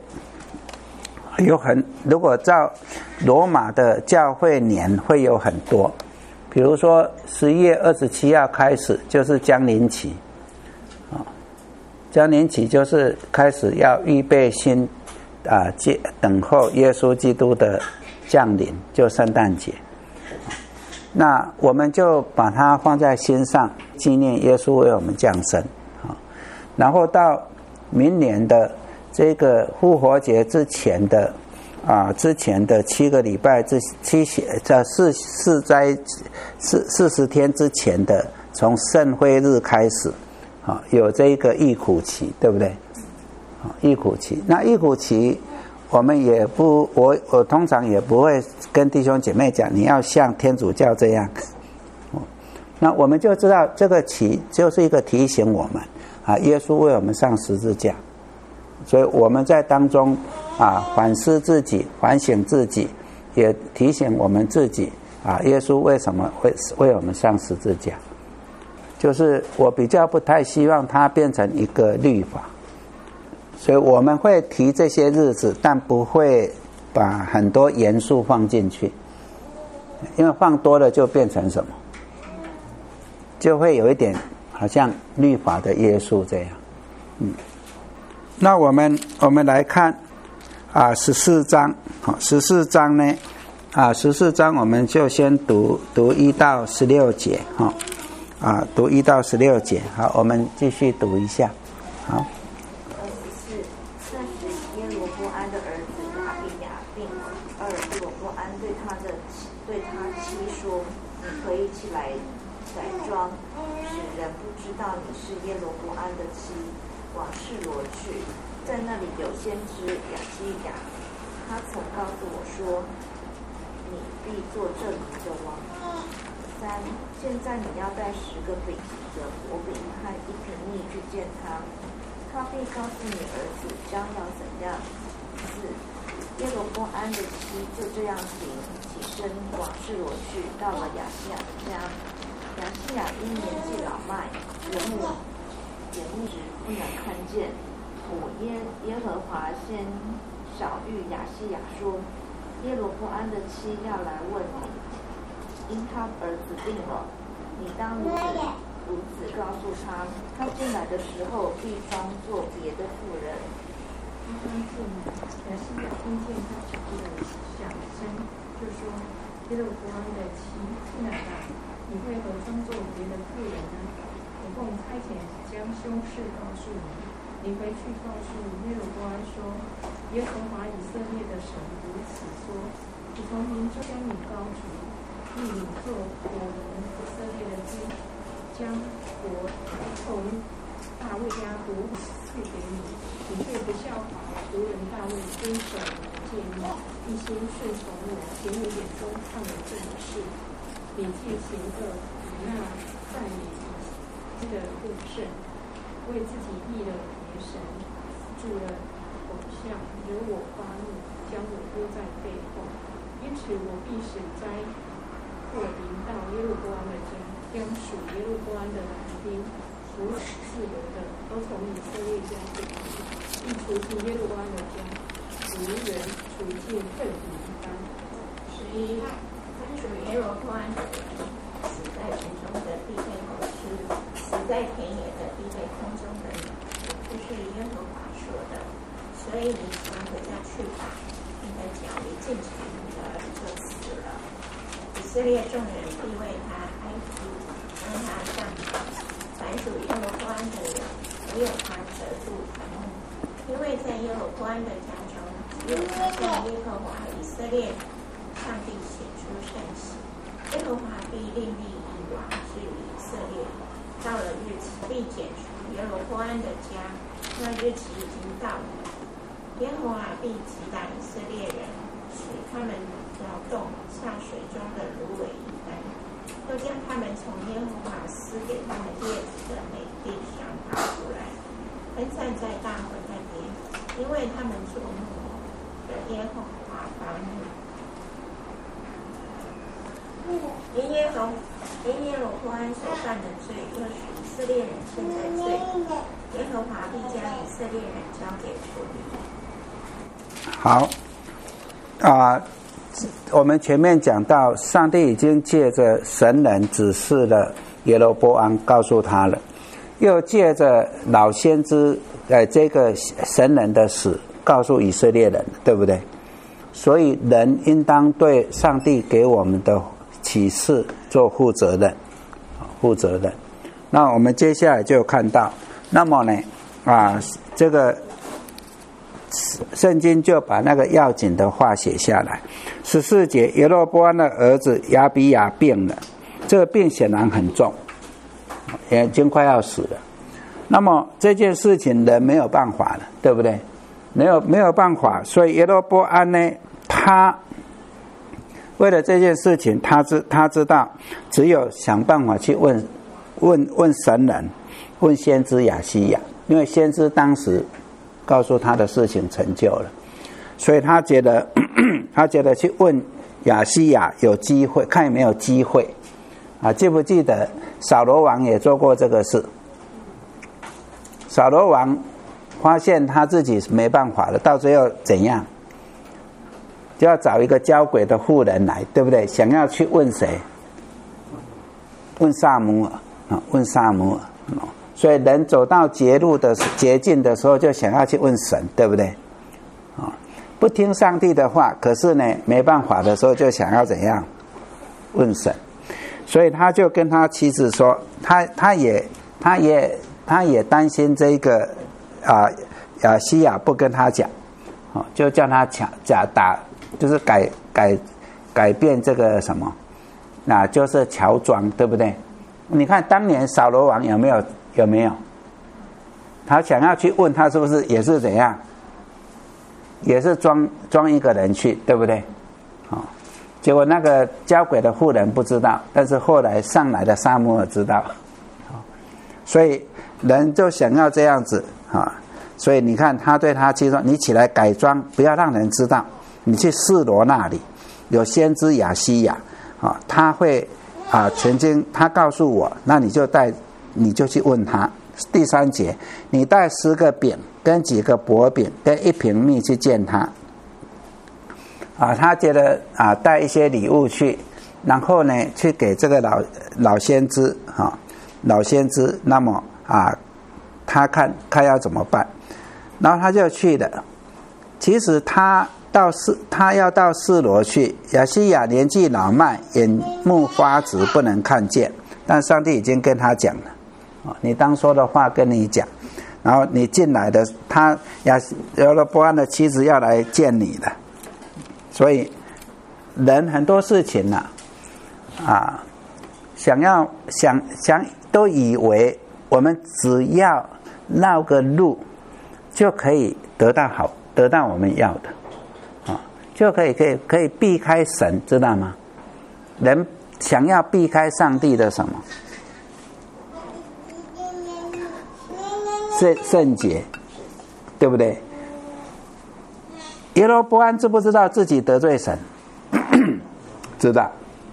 A: 如果照罗马的教会年会有很多，比如说11月27号开始就是降临期，降临期就是开始要预备心等候耶稣基督的降临，就圣诞节。那我们就把它放在心上，纪念耶稣为我们降生。然后到明年的这个复活节之前的7个礼拜40天之前的，从圣灰日开始，有这一个忆苦期，对不对？忆苦期，那忆苦期我们也不，我通常也不会跟弟兄姐妹讲你要像天主教这样。那我们就知道这个期就是一个提醒我们耶稣为我们上十字架，所以我们在当中反思自己，反省自己，也提醒我们自己耶稣为什么会为我们上十字架。就是我比较不太希望它变成一个律法，所以我们会提这些日子，但不会把很多元素放进去，因为放多了就变成什么，就会有一点好像律法的约束这样。那我们来看14章，14章呢14章我们就先读1到16节读1到16节。好，我们继续读一下。好。
H: 那时耶罗波安的儿子亚比雅病了。耶罗波安对他妻说：“你可以起来改装，使人不知道你是耶罗波安的妻，往示罗去。在那里有先知亚基雅，他曾告诉我说，你必做这里的王。3. 现在你要带10个饼的薄饼和1瓶蜜去见他，他必告诉你儿子将要怎样。4. 耶罗波安的妻就这样行，起身往示罗去，到了亚西亚的家。亚西亚因年纪老迈，眼目直不能看见。耶和华先晓谕亚西亚说：耶罗波安的妻要来问你，因他儿子病了，你当如此告诉他，他进来的时候必装作别的妇人。
I: 亚西亚听见他脚步的响声，就说：耶罗波安的妻进来吧，你为何装作别的妇人呢？我奉差遣将凶事告诉你，你回去告诉耶罗波安说：耶和华以色列的神如此说，我从民中将你高举，立你做国民，以色列的君，将国从大卫家夺赐给你，你却不效法仆人大卫遵守诫命，一心顺从我，行我眼中看为正的事。你既行恶，那赞美这个不圣，为自己立了别神，筑了偶像，惹我发怒，将我丢在背后。因此我必使灾祸临到耶路波安的家，将属耶路波安的男丁，所有自由的都从以色列家出去，并除尽耶路波安的家，无人除尽粪土一般。
H: 11. 凡属耶罗波安的人，死在田中的必被狗吃，死在田野的必被空中的鸟。这是耶和华说的。所以你常回家去吧，你的脚一进城，你的儿子就死了。以色列众人必为他哀哭，让他上床。凡属耶罗波安的人，唯有他得度坟墓，因为在耶罗波安的家中，只有他向耶和华以色列上帝显出善行。耶和华必另立一王治理以色列，到了日期必剪除耶罗波安的家，那日期已经到了。耶和华必击打以色列人，使他们摇动下水中的芦苇一般。 又将他们从耶和华赐给他们列祖的美地上拔出来，分散在大河那边，因为他们做梦的耶和华发怒。因耶罗波安所犯的罪，又使以色列人陷在罪里，耶和华必将以色列人交给处理。
A: 好我们前面讲到，上帝已经借着神人指示了耶罗波安，告诉他了，又借着老先知这个神人的死，告诉以色列人，对不对？所以人应当对上帝给我们的启示做负责任。那我们接下来就看到，那么呢这个圣经就把那个要紧的话写下来。14节，耶罗波安的儿子亚比亚病了，这个病显然很重，已经快要死了。那么这件事情人没有办法了，对不对？没有办法，所以耶罗波安呢，他为了这件事情，他知道只有想办法去问神人，问先知亚西亚，因为先知当时告诉他的事情成就了，所以他觉得去问亚西亚有机会，看有没有机会记不记得扫罗王也做过这个事？扫罗王发现他自己没办法了，到最后怎样？就要找一个交鬼的妇人来，对不对？想要去问谁？问撒母耳问撒母耳所以人走到捷径的时候，就想要去问神，对不对？不听上帝的话，可是呢没办法的时候，就想要怎样？问神。所以他就跟他妻子说，他也担心这个亚西亚不跟他讲，就叫他就是改变这个什么，那就是乔装，对不对？你看当年扫罗王有没有？他想要去问他，是不是也是怎样？也是装一个人去，对不对？结果那个交鬼的妇人不知道，但是后来上来的撒母耳知道，所以人就想要这样子所以你看他对他妻说，你起来改装，不要让人知道，你去示罗那里有先知亚西亚他会曾经他告诉我，那你就去问他。第3节，你带10个饼跟几个薄饼跟1瓶蜜去见他他觉得带一些礼物去，然后呢去给这个老先知那么他看要怎么办，然后他就去了。其实他要到示罗去，亚西亚年纪老迈，眼目发直，不能看见，但上帝已经跟他讲了你当说的话跟你讲，然后你进来的，亚罗波安的妻子要来见你的。所以人很多事情想都以为我们只要绕个路就可以得到我们要的就可以避开神，知道吗？人想要避开上帝的什么？圣洁，对不对？耶罗波安知不知道自己得罪神？知道。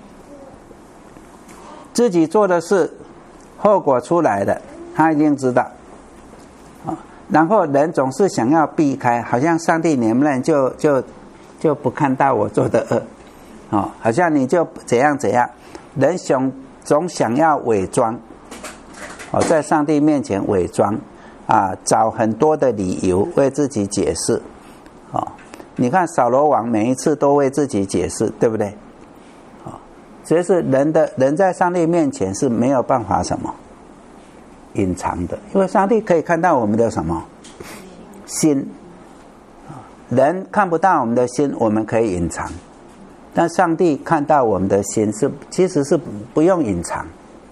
A: 自己做的事后果出来的，他一定知道然后人总是想要避开，好像上帝能不能就不看到我做的恶好像你就怎样，人总想要伪装在上帝面前伪装找很多的理由为自己解释你看扫罗王每一次都为自己解释，对不对？其实人在上帝面前是没有办法什么隐藏的，因为上帝可以看到我们的什么心，人看不到我们的心，我们可以隐藏，但上帝看到我们的心其实是不用隐藏，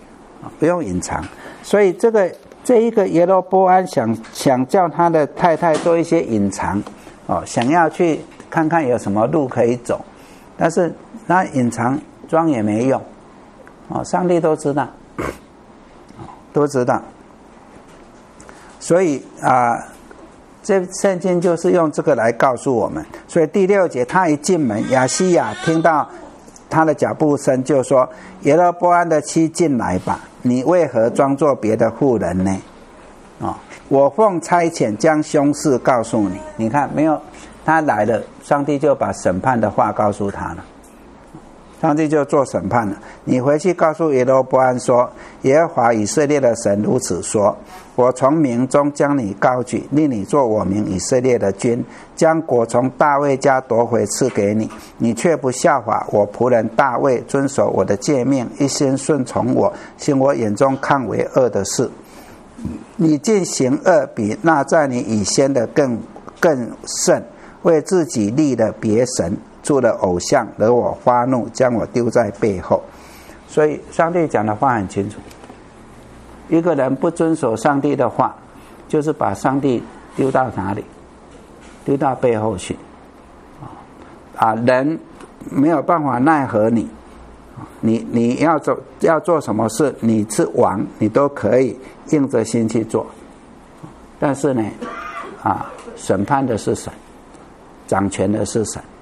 A: 所以这一个耶罗波安想叫他的太太做一些隐藏想要去看看有什么路可以走，但是他隐藏装也没用上帝都知道，都知道。所以这圣经就是用这个来告诉我们。所以第6节，他一进门，亚西亚听到他的脚步声，就说：耶罗波安的妻进来吧，你为何装作别的妇人呢？我奉差遣将凶事告诉你。你看没有？他来了，上帝就把审判的话告诉他了，上帝就做审判了。你回去告诉耶罗波安说：耶和华以色列的神如此说，我从民中将你高举，令你做我民以色列的君，将国从大卫家夺回赐给你，你却不效法我仆人大卫，遵守我的诫命，一心顺从我，行我眼中看为恶的事。你竟行恶，比那在你以先的更甚，为自己立了别神，铸了偶像，惹我发怒，将我丢在背后。所以上帝讲的话很清楚，一个人不遵守上帝的话，就是把上帝丢到哪里？丢到背后去。人没有办法奈何你，你要做什么事，你是王，你都可以硬着心去做。但是呢，审判的是神，掌权的是神。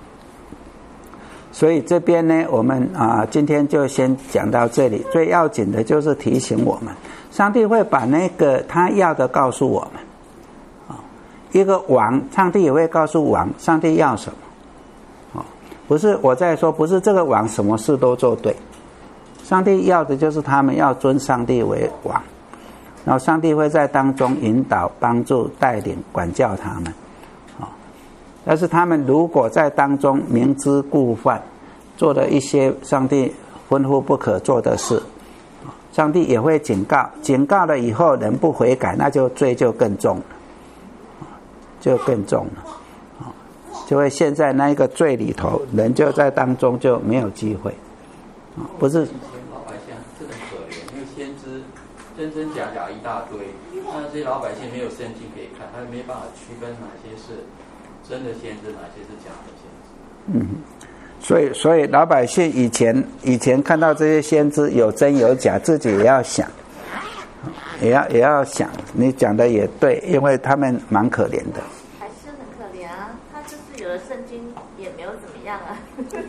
A: 所以这边呢，我们今天就先讲到这里。最要紧的就是提醒我们，上帝会把那个他要的告诉我们。一个王，上帝也会告诉王，上帝要什么。不是我在说，不是这个王什么事都做对，上帝要的就是他们要尊上帝为王，然后上帝会在当中引导、帮助、带领、管教他们。但是他们如果在当中明知故犯，做了一些上帝吩咐不可做的事，上帝也会警告，警告了以后人不悔改，那就罪就更重了，就更重了，就会陷在那一个罪里头，人就在当中就没有机会。不是
F: 老百姓真的可怜，因为先知真假一大堆，那这些老百姓没有圣经可以看，他没办法区分哪些是真的先知，哪些是假的先知。
A: 所以老百姓以前看到这些先知有真有假，自己也要想，也要想，你讲的也对，因为他们蛮可怜的。
H: 还是很可怜啊，他就是有了圣经也没有怎么样啊。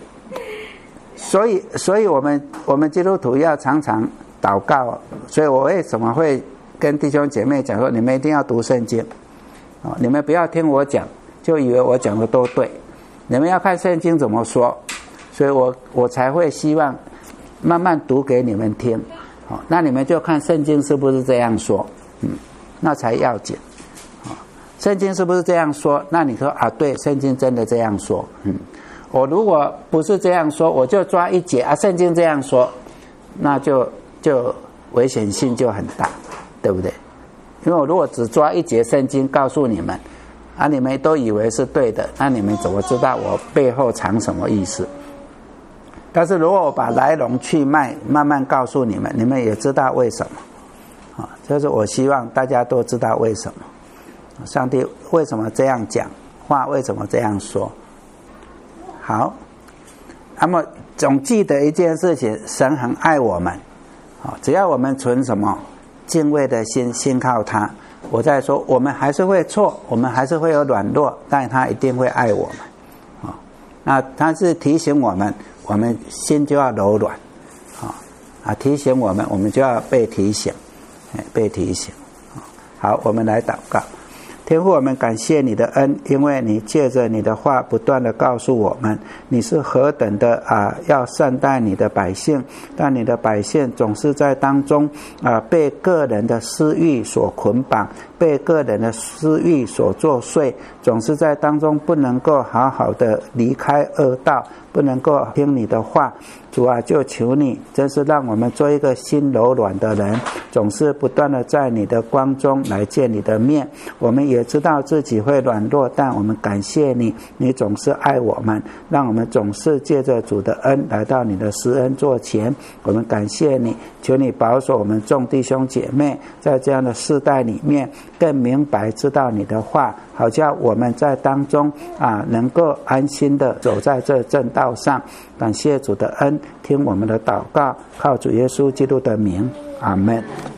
A: 所以我们基督徒要常常祷告。所以我为什么会跟弟兄姐妹讲说，你们一定要读圣经，你们不要听我讲就以为我讲的都对，你们要看圣经怎么说。所以我才会希望慢慢读给你们听，那你们就看圣经是不是这样说，那才要紧。圣经是不是这样说？那你说对，圣经真的这样说。我如果不是这样说，我就抓一节圣经这样说，那就危险性就很大，对不对？因为我如果只抓一节圣经告诉你们，你们都以为是对的，那你们怎么知道我背后藏什么意思？但是如果我把来龙去脉慢慢告诉你们，你们也知道为什么。就是我希望大家都知道为什么，上帝为什么这样讲话，为什么这样说。好，那么总记得一件事情，神很爱我们，只要我们存什么敬畏的心，信靠他。我在说，我们还是会错，我们还是会有软弱，但他一定会爱我们。那他是提醒我们，我们心就要柔软，提醒我们，我们就要被提醒，被提醒。好，我们来祷告。天父，我们感谢你的恩，因为你借着你的话不断的告诉我们，你是何等的要善待你的百姓，但你的百姓总是在当中被个人的私欲所捆绑，被个人的私欲所作祟，总是在当中不能够好好的离开恶道，不能够听你的话。主就求你真是让我们做一个心柔软的人，总是不断的在你的光中来见你的面。我们也知道自己会软弱，但我们感谢你，你总是爱我们，让我们总是借着主的恩来到你的施恩座前。我们感谢你，求你保守我们众弟兄姐妹在这样的世代里面更明白知道你的话，好叫我们在当中能够安心的走在这正道上。感谢主的恩， 听我们的祷告，靠主耶稣基督的名，阿们。